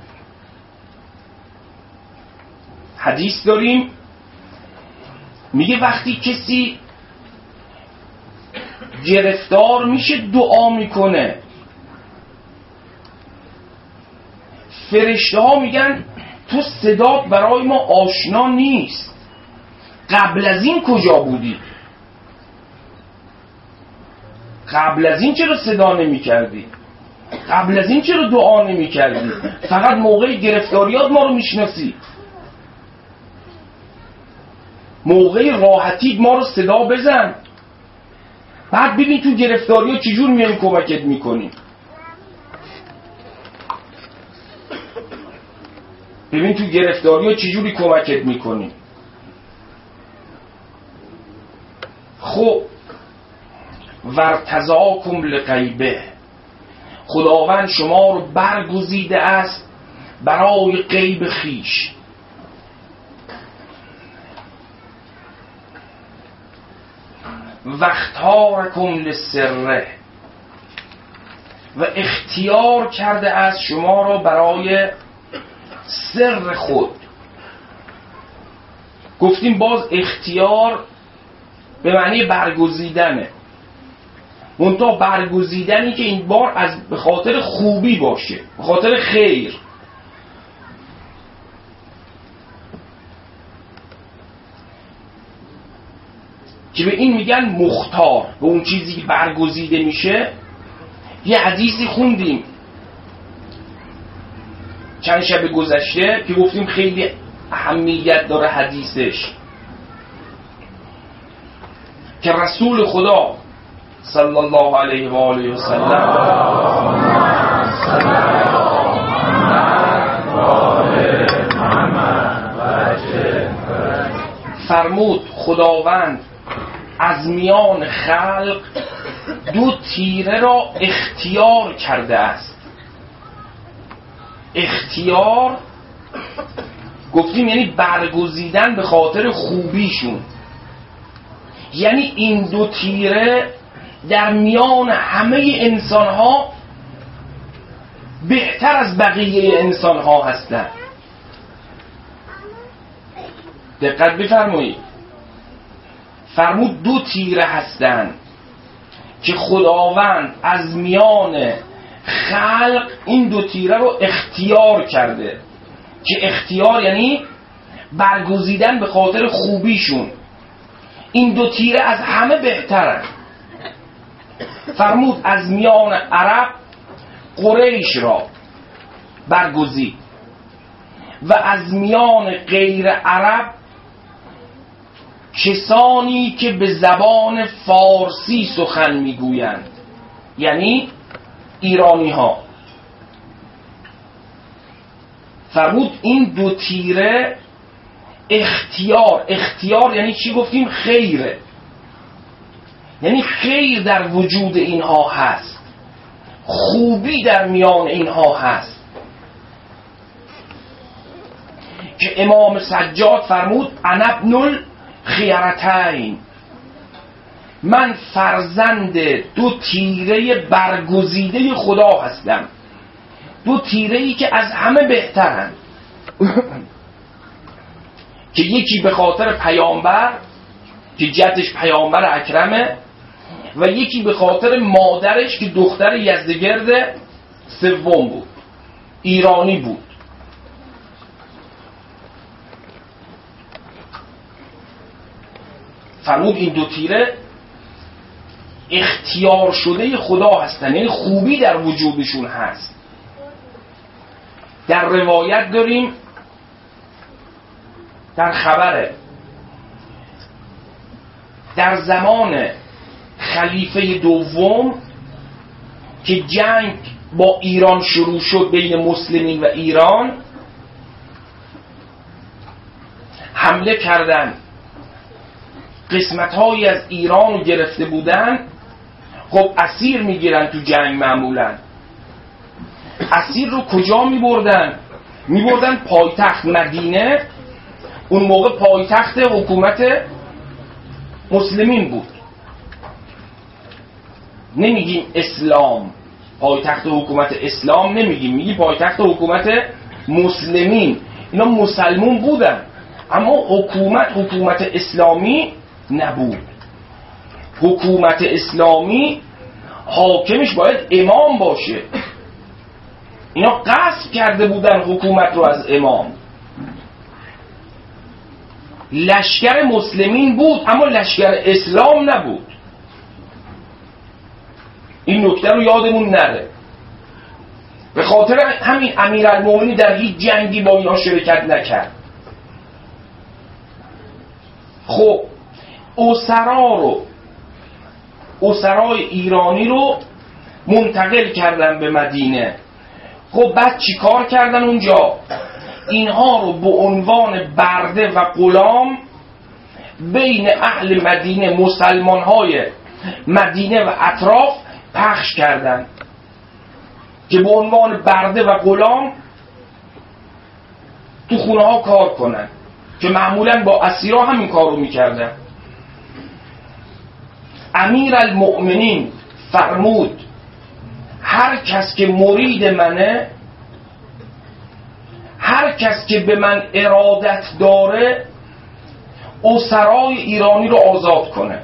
حدیث داریم میگه وقتی کسی گرفتار میشه دعا میکنه، فرشته ها میگن تو صدات برای ما آشنا نیست، قبل از این کجا بودی؟ قبل از این چرا صدا نمی کردی؟ قبل از این چرا دعا نمی کردی؟ فقط موقع گرفتاریات ما رو میشناسی، موقع راحتیت ما رو صدا بزن، بعد ببین تو گرفتاریات چجور میایم کمکت میکنیم. ببین تو گرفتاریات چجوری کمکت میکنیم. خب ورتضاکم لغیبه، خداوند شما رو برگزیده است برای غیب خیش. واختارکم للسره، و اختیار کرده است شما را برای سر خود. گفتیم باز اختیار به معنی برگزیدنه، منتها برگزیدنی که این بار از به خاطر خوبی باشه، به خاطر خیر. که به این میگن مختار، به اون چیزی که برگزیده میشه. یه حدیثی خوندیم چند شب گذشته که گفتیم خیلی اهمیت داره حدیثش، که رسول خدا صلی الله علیه و آله و سلم محمد فرمود خداوند از میان خلق دو تیره را اختیار کرده است. اختیار گفتیم یعنی برگزیدن به خاطر خوبیشون، یعنی این دو تیره در میان همه انسانها بهتر از بقیه انسانها هستند. دقت بفرمایید، فرمود دو تیره هستند که خداوند از میان خلق این دو تیره رو اختیار کرده، که اختیار یعنی برگزیدن به خاطر خوبیشون. این دو تیره از همه بهترن. فرمود از میان عرب قریش را برگزید و از میان غیر عرب کسانی که به زبان فارسی سخن میگویند، یعنی ایرانی ها. فرمود این دو تیره اختیار یعنی چی گفتیم؟ خیره، یعنی خیر در وجود اینها هست، خوبی در میان اینها هست. که امام سجاد فرمود انا ابن الخیرتین، من فرزند دو تیره برگزیده خدا هستم، دو تیره‌ای که از همه بهترند. که یکی به خاطر پیامبر که جدش پیامبر اکرمه، و یکی به خاطر مادرش که دختر یزدگرد سوم بود، ایرانی بود. فرمود این دو تیره اختیار شده خدا هستن، یعنی خوبی در وجودشون هست. در روایت داریم، در خبره، در زمان خلیفه دوم که جنگ با ایران شروع شد بین مسلمین و ایران، حمله کردن، قسمت‌هایی از ایران رو گرفته بودن. خب اسیر میگیرن تو جنگ معمولا. اسیر رو کجا میبردن؟ میبردن پایتخت مدینه. اون موقع پایتخت حکومت مسلمین بود، نمیگیم اسلام، پایتخت حکومت اسلام نمیگیم، میگیم پایتخت حکومت مسلمین. اینا مسلمون بودن، اما حکومت اسلامی نبود. حکومت اسلامی حاکمش باید امام باشه. اینا غصب کرده بودن حکومت رو از امام. لشکر مسلمین بود اما لشکر اسلام نبود. این نکته رو یادمون نره. به خاطر همین امیرالمومنین در هیچ جنگی با اینا شرکت نکرد. خب اسرای ایرانی رو منتقل کردن به مدینه. خب بعد چی کار کردن اونجا؟ اینها رو به عنوان برده و غلام بین اهل مدینه، مسلمان‌های مدینه و اطراف پخش کردن که به عنوان برده و غلام تو خونه ها کار کنن، که معمولا با اسیرا همین کار رو میکردن. امیرالمؤمنین فرمود هر کس که مرید منه، هر کس که به من ارادت داره، اسرای ایرانی رو آزاد کنه.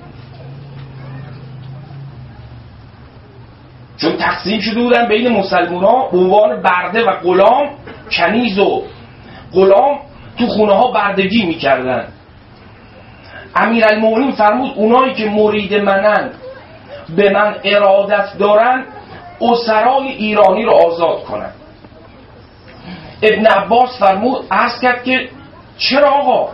چون تقسیم شده بودن بین مسلمان‌ها به عنوان برده و غلام. کنیز و غلام تو خونه ها بردگی میکردن. امیرالمومنین فرمود اونایی که مرید منن، به من ارادت دارن، اسرای ایرانی رو آزاد کنن. ابن عباس فرمود، عرض کرد که چرا آقا؟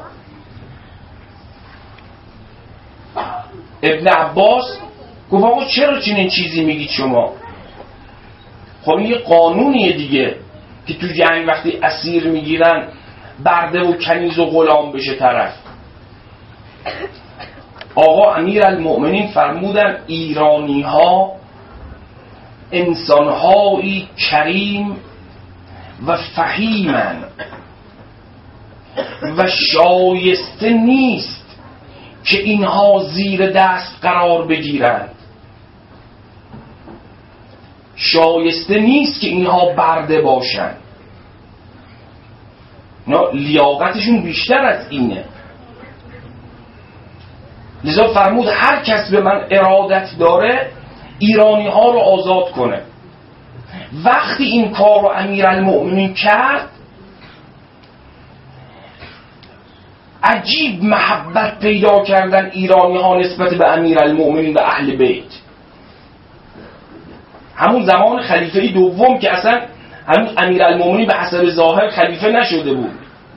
ابن عباس گفت آقا چرا چنین چیزی میگید شما؟ خب یه قانونیه دیگه که تو جنگ وقتی اسیر میگیرن برده و کنیز و غلام بشه طرف. آقا امیرالمؤمنین فرمودن ایرانی ها انسانهایی کریم و فهیمن و شایسته نیست که اینها زیر دست قرار بگیرند، شایسته نیست که اینها برده باشند. لیاقتشون بیشتر از اینه. لذا فرمود هر کس به من ارادت داره ایرانی ها رو آزاد کنه. وقتی این کار رو امیرالمؤمنین کرد، عجیب محبت پیدا کردن ایرانی ها نسبت به امیرالمؤمنین و اهل بیت. همون زمان خلیفه دوم که اصلا همون امیرالمؤمنین به حسب ظاهر خلیفه نشده بود،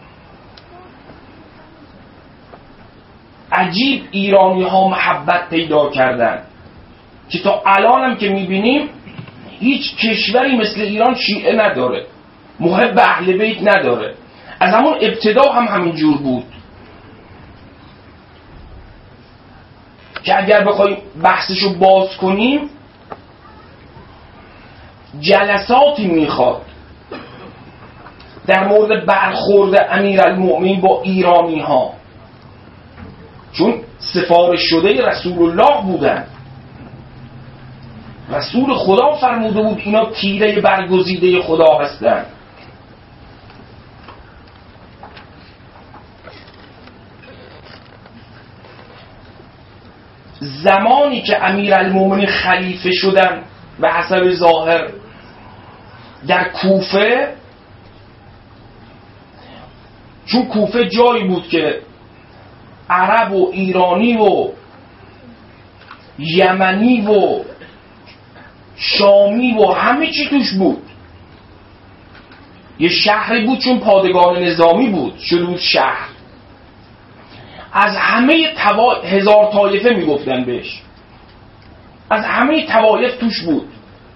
عجیب ایرانی ها محبت پیدا کردن که تا الان هم که میبینیم هیچ کشوری مثل ایران شیعه نداره، محب اهل بیت نداره. از همون ابتدا هم همین جور بود که اگر بخوایم بحثشو باز کنیم جلساتی میخواد در مورد برخورد امیرالمؤمنین با ایرانی ها، چون سفارش شده رسول الله بودن. رسول خدا فرموده بود اینا تیره برگزیده خدا هستن. زمانی که امیرالمؤمنین خلیفه شدن به حسب ظاهر در کوفه، چون کوفه جایی بود که عرب و ایرانی و یمنی و شامی و همه چی توش بود، یه شهری بود، چون پادگان نظامی بود شده بود شهر. از همه هزار طایفه میگفتن بهش، از همه طوایف توش بود.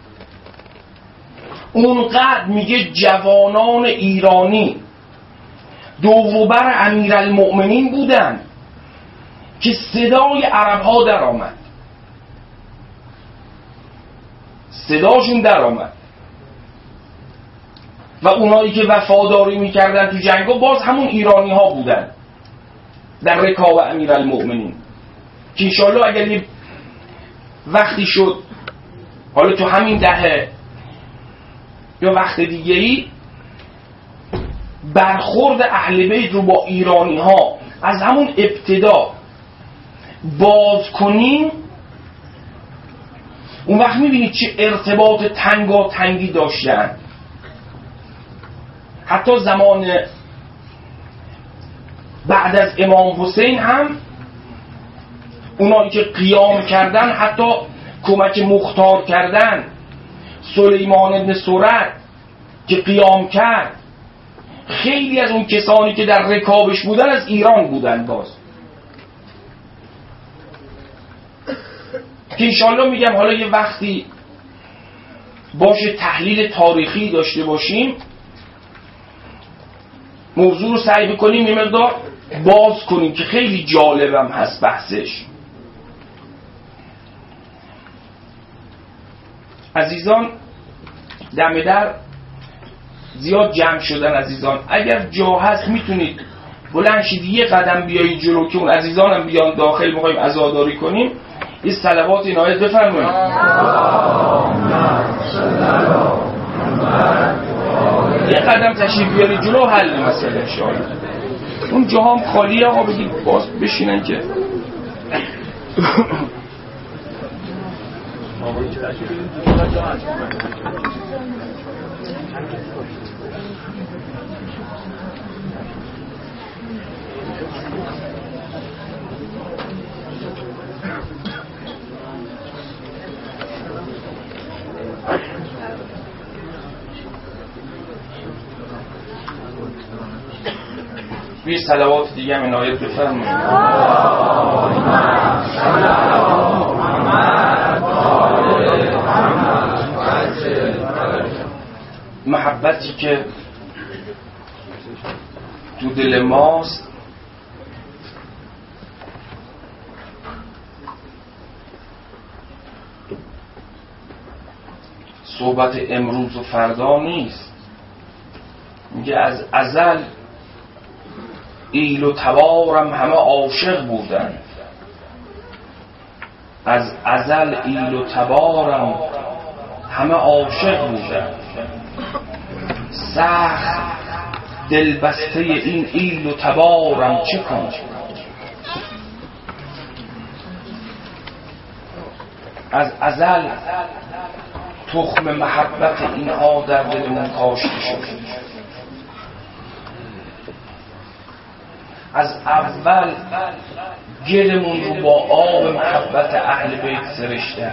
اونقدر میگه جوانان ایرانی دوروبر امیرالمؤمنین بودن که صدای عرب ها در آمد، صداشون در آمد. و اونایی که وفاداری میکردن تو جنگا باز همون ایرانی ها بودن در رکاب امیرالمؤمنین، که انشاءالله اگر یه وقتی شد حالا تو همین دهه یا وقت دیگری برخورد اهل بیت رو با ایرانی ها از همون ابتدا باز کنیم، اون وقت میبینید چه ارتباط تنگی داشتن. حتی زمان بعد از امام حسین هم اونایی که قیام کردن، حتی کمک مختار کردن، سلیمان ابن سرد که قیام کرد، خیلی از اون کسانی که در رکابش بودن از ایران بودن باز. که انشالله میگم حالا یه وقتی باشه تحلیل تاریخی داشته باشیم، موضوع رو سعی بکنیم یه مقدار باز کنیم که خیلی جالبم هست بحثش. عزیزان دم در زیاد جمع شدن. عزیزان اگر جا هست میتونید بلند شید یه قدم بیایید جلو که اون عزیزانم بیان داخل، میخوایم عزاداری کنیم. این صلوات این آیت بفرمایید. یه قدم تشریف بیارید جلو، حل مسئله انشاءالله. اون جاها هم خالیه، آقا بگید باز بشینن که بی صلوات دیگه هم عنایت بفرمایید. محبتی که تو دل ماست صحبت امروز و فردا نیست. میگه از ازل ایل و تبارم همه عاشق بودن. از ازل ایل و تبارم همه عاشق بودن. سخت دلبسته این ایل و تبارم چه کنم؟ از ازل تخم محبت اینها در دلمون کاشته شد. از اول گلمون رو با آب محبت اهل بیت سرشته.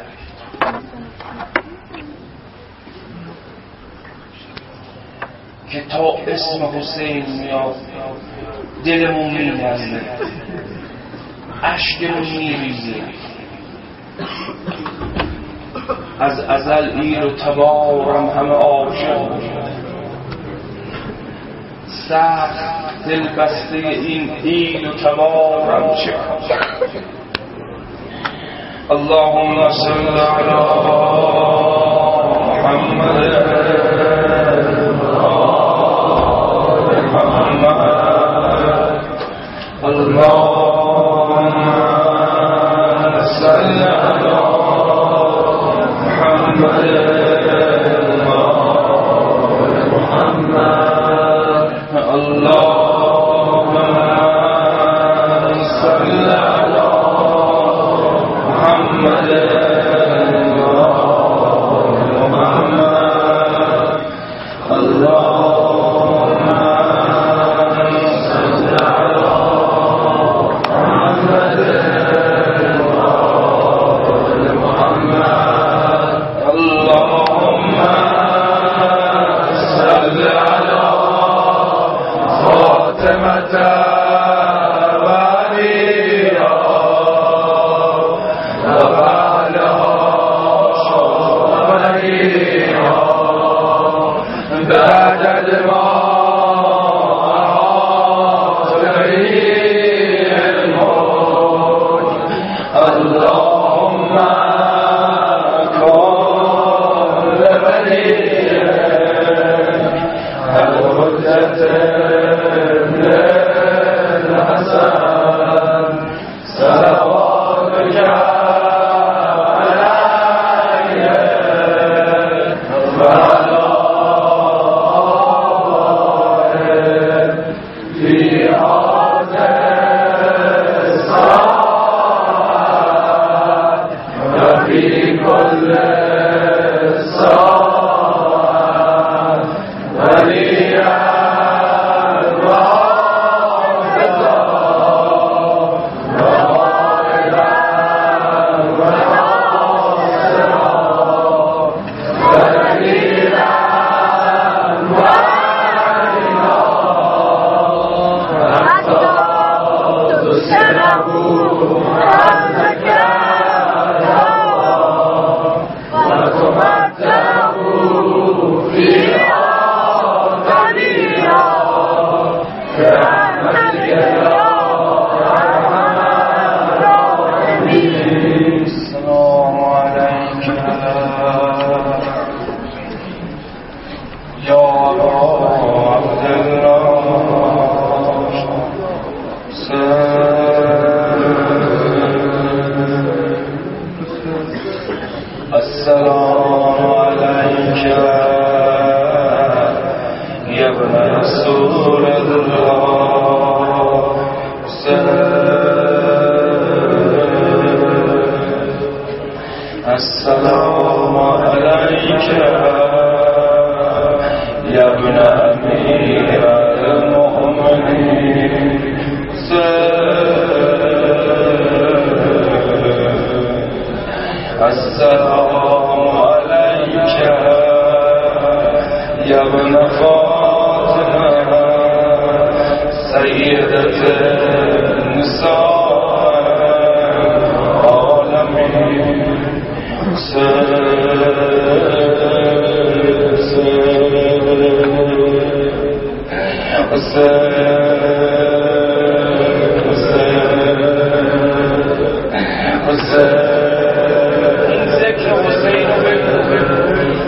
که تا اسم حسین میاد دلمون می‌لرزه، اشکمون میریزه. از ازل ایل و تبارم همه عاشق، سخت دلبسته این ایل و تبارم چه کنم؟ اللهم صل علی محمد اللهم صل علی محمد اللهم صل علی محمد السلام عليك يا ابن أمير المؤمنين السلام عليك يا ابن فاطمة سيدة النساء العالمين ذكر حسين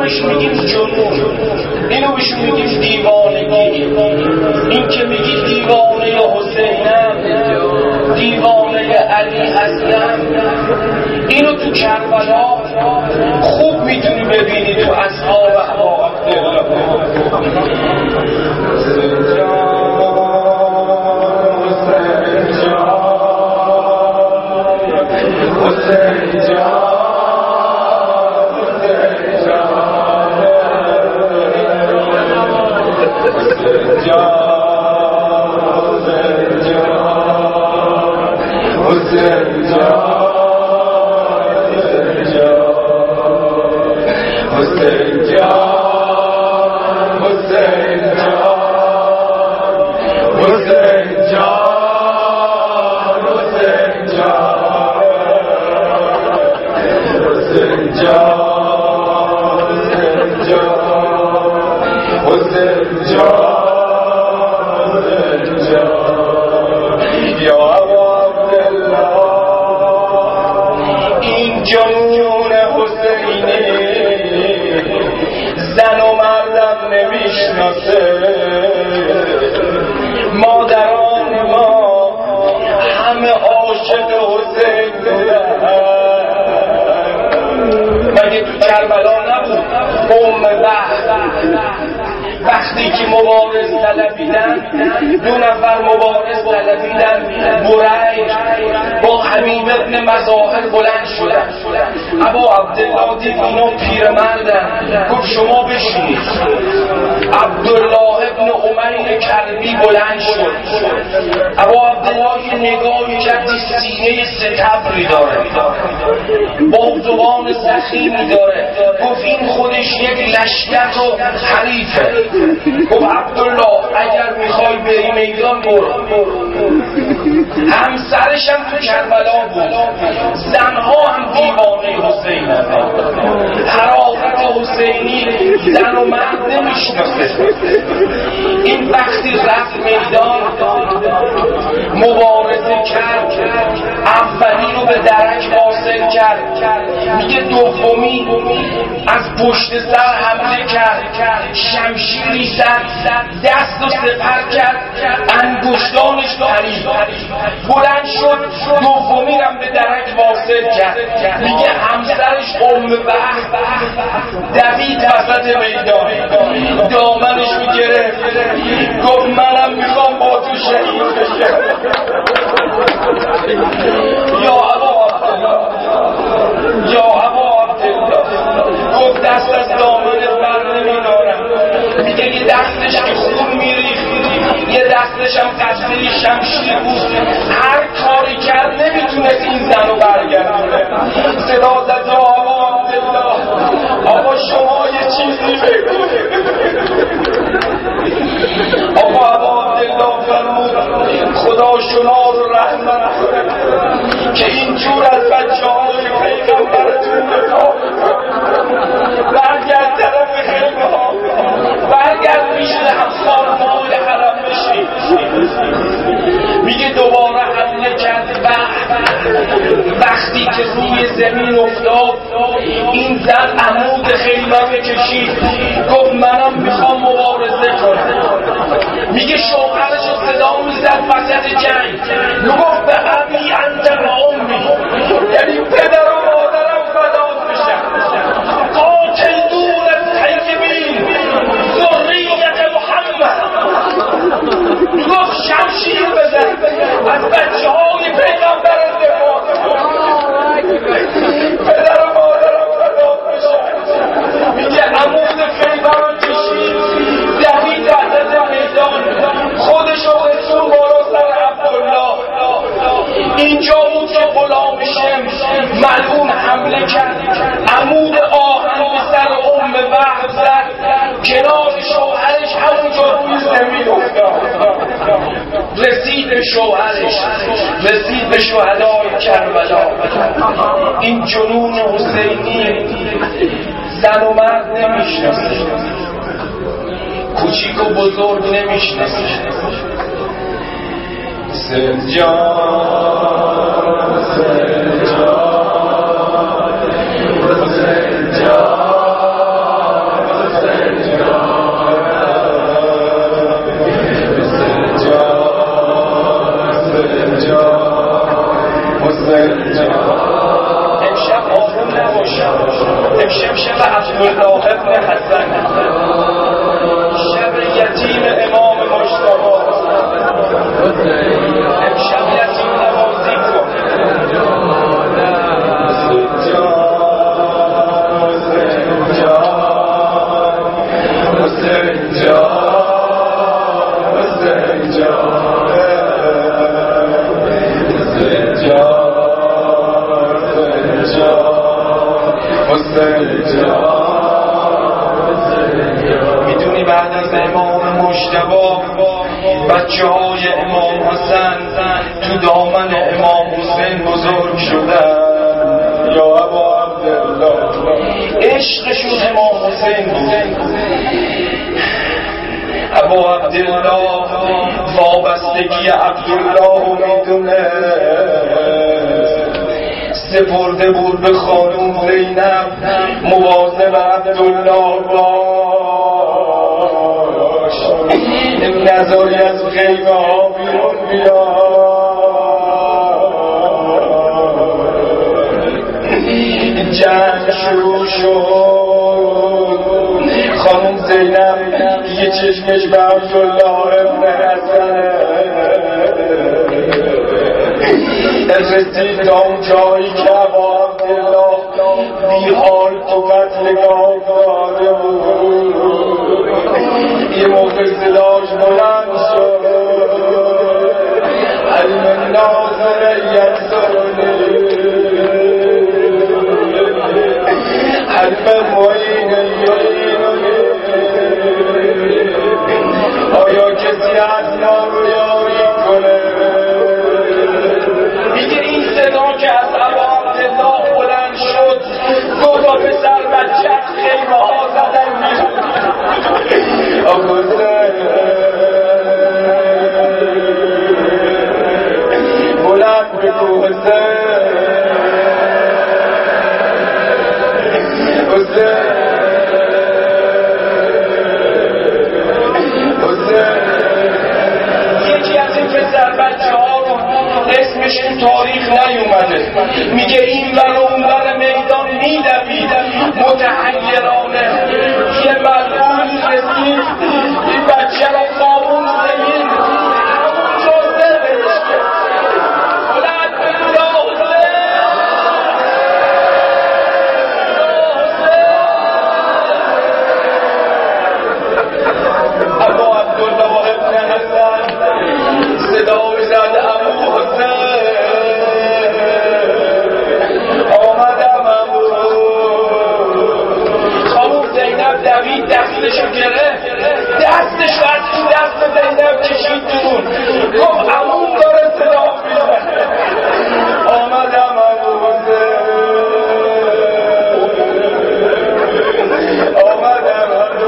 بهش میگیم جنون، اینو بهش میگیم دیوانگی. این که میگی دیوانه حسینم، دیوانه علی هستم، اینو تو کربلا خوب میتونی ببینی تو اصحاب ابا عبدالله. مادران ما همه عاشق حسین بودن. مگه تو کربلا نبود وقتی که مبارز طلبیدن، 2 نفر مبارز طلبیدن، برید با حبیب ابن مظاهر بلند شدن. ابا عبدالله دید اینا پیرمردن، گفت شما بشینید. عبدالله ابن امیر کربی بلند شد. ابا عبدالله یه نگاهی کردی، سینه ستبری داره، بازوان زخیمی داره، گفت این خودش یک لشکر و حریفه. گفت عبدالله اگر میخوای بری میدان برو. همسرش هم تو کربلا بود، زنها هم دیوانه حسین هستند. حرارت حسینی زن و مرد نمیشناسه. این وقتی رفت میدان مبارزه کرد، اولی رو به درک واصل کرد، میگه دومی از پشت سر حمله کرد، شمشیری زد، دست و سپر کرد، انگشتانش پرید، بلند شد، دومی رو به درک واصل کرد. میگه همسرش بحر دوید وسط میدان، دامنش میگرفت، گفت منم میخوام با تو شهید بشم. یا ابا عبدالله، یا ابا عبدالله، گفت دست از دامنت بر نمیدارم. میگه یه دستش که خون میریخت، یه دستش هم قصده شمشیر بود، هر کاری کرد نمیتونست این زن رو برگردونه. صدا زد یا ابا عبدالله، آقا شما یه چیزی بگو. آقا ابا عبدالله فرمود خدا شما رو رحمت کنه که اینجور از بچه های پیغمبرتون دفاع برگرد طرف خیمه ها، برگرد پیش خانم‌های حرم بشید. میگه دوباره حمله کرد، وقتی که روی زمین افتاد این زن عمود خیمه رو کشید، گفت منم میخوام مبارزه کنم. میگه شوهرش رو صدا میزد وسط جنگ، میگفت به ابی انت و امی، یعنی پدر و مادرم فدات بشن. قاتل دور از طیبین ذریت محمد، میگفت شمشیر بزن، از بچه های پیغمبر دفاع پدر و مادرم فدات بشن. میگه عمود خیمه رو کشید، دوید وسط میدان، خودش رو رسون بالا سر عبدالله. اینجا بود که غلام شمس ملعون حمله کرد، عمود آهن به سر بحر زد، کنار شوهرش همونجا روی زمین افتاد. رسید به شوهرش، رسید به شهدای کربلا. این جنون حسینی زن و مرد نمیشناسه، کوچیک و بزرگ نمیشناسه. حسین جان، حسین جان، حسین جان، امشب شب عبدالله ابن حسن، شب یتیم امام مجتبی. امشب یتیم نوازی کن. میدونی بعد از امام مجتبی بچه های امام حسن تو دامن امام حسین بزرگ شدن. یا ابا عبدالله، عشقشون امام حسین بود. ابا عبدالله وابستگی عبدالله رو میدونه، سپرده بود به خانم زینب مواظب عبدالله باش، نذاری از خیمه ها بیرون بیاد. جنگ شروع شد. خانم زینب یه چشمش به عبدالله ابن حسن رسید تا اون جایی که ابا عبدالله بی حال تو قتلگاه افتاده بود. یه موقع صداش بلند شد، علم ناظر یسرنی، علم معین یعیننی. آیا کسی از ما رو یاری کنه؟ میگه این صدا که از ابا عبدالله بلند شد، دو تا پسر بچه از خیمه ها زدن بیرون. بلند بگو یکی از این پسر بچه ها رو اسمش تو تاریخ نیومده، میگه این ور و اون ور میدان میدوید متحیرانه. یه ملعونی رسید این بچه رو قابون زمین همونجا زرش کرد. بلند بگو یا حسین، ابا عبدالله ابن حسن صدا زد ابو حسین آمدم. خانم زینب دوید دستشو گرفت، دستشو از تو دست زینب کشید درون، گفت عموم داره صدا میزنه. آمدم ابو حسین، آمدم ابو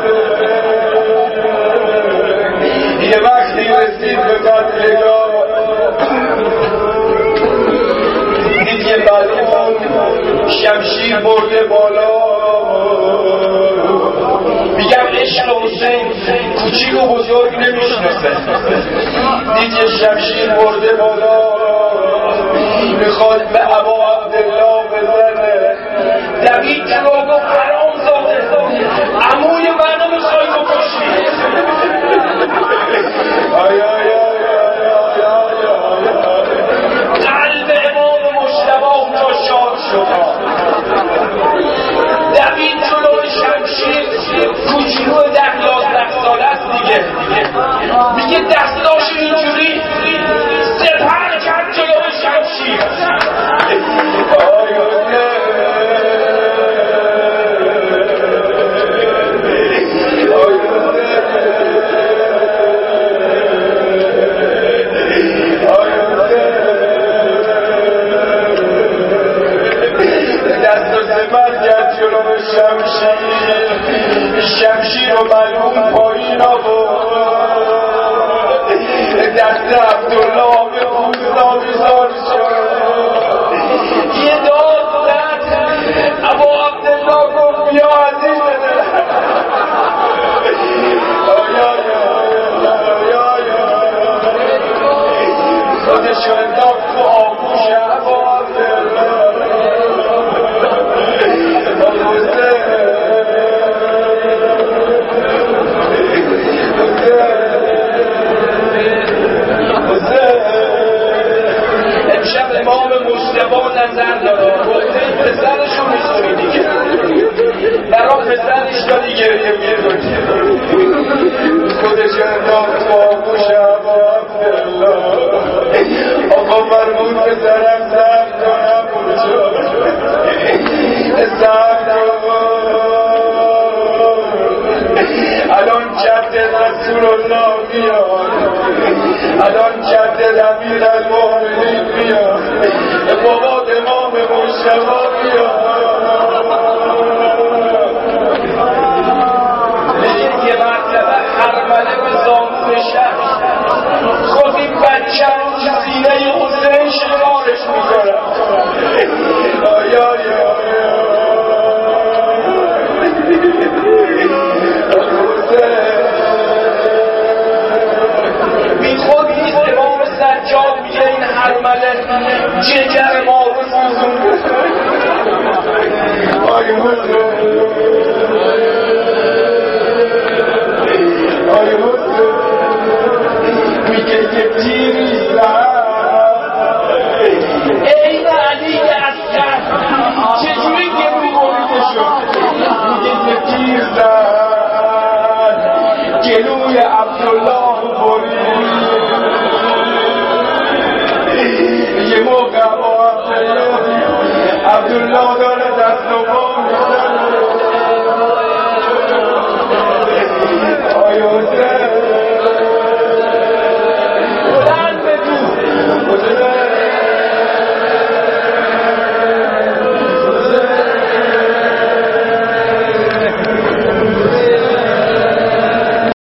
حسین. یه وقتی رسید به قتلگاه، دید یه ملعون شمشیر برده بالا. میگم عشق حسین کوچیک و بزرگ نمیشناسه. دید یه شمشیر برده بالا، میخواد به ابا عبدالله بزنه. دوید رو گفت حرام زاده، عموی منو میخوای بکشی. قلب امام مجتبی اونجا شاد شد. دوید جلو شمشیر، کوچولو 10-11 ساله است دیگه. میگه دستاش اینجوری سپر کرد جلو شمشیر. شمشیر و ملعون پایین آورد، دست عبدالله به پوزنا بیزار شد. یه داد زد، ابا عبدالله گفت بیا عزیز دلم. خودشو انداخت تو آغوش ابا عبدالله. الله بیاد الان جد امیر المؤمنین بیاد بابا امام مجتبی بیاد یه مرتبه حرمله به زانون شهر خود این بچه رو سینه حسین شمارش میکنه آیا بی خود نیست امام سجاد میگه این حرمله جگر ما رو سوزون آی حسین میگه که تیری این علی اصغر چجوری گرون بریده شد میگه که تیر زد جلوی عبدالله برید یه موقع با عبدالله داره دست و پا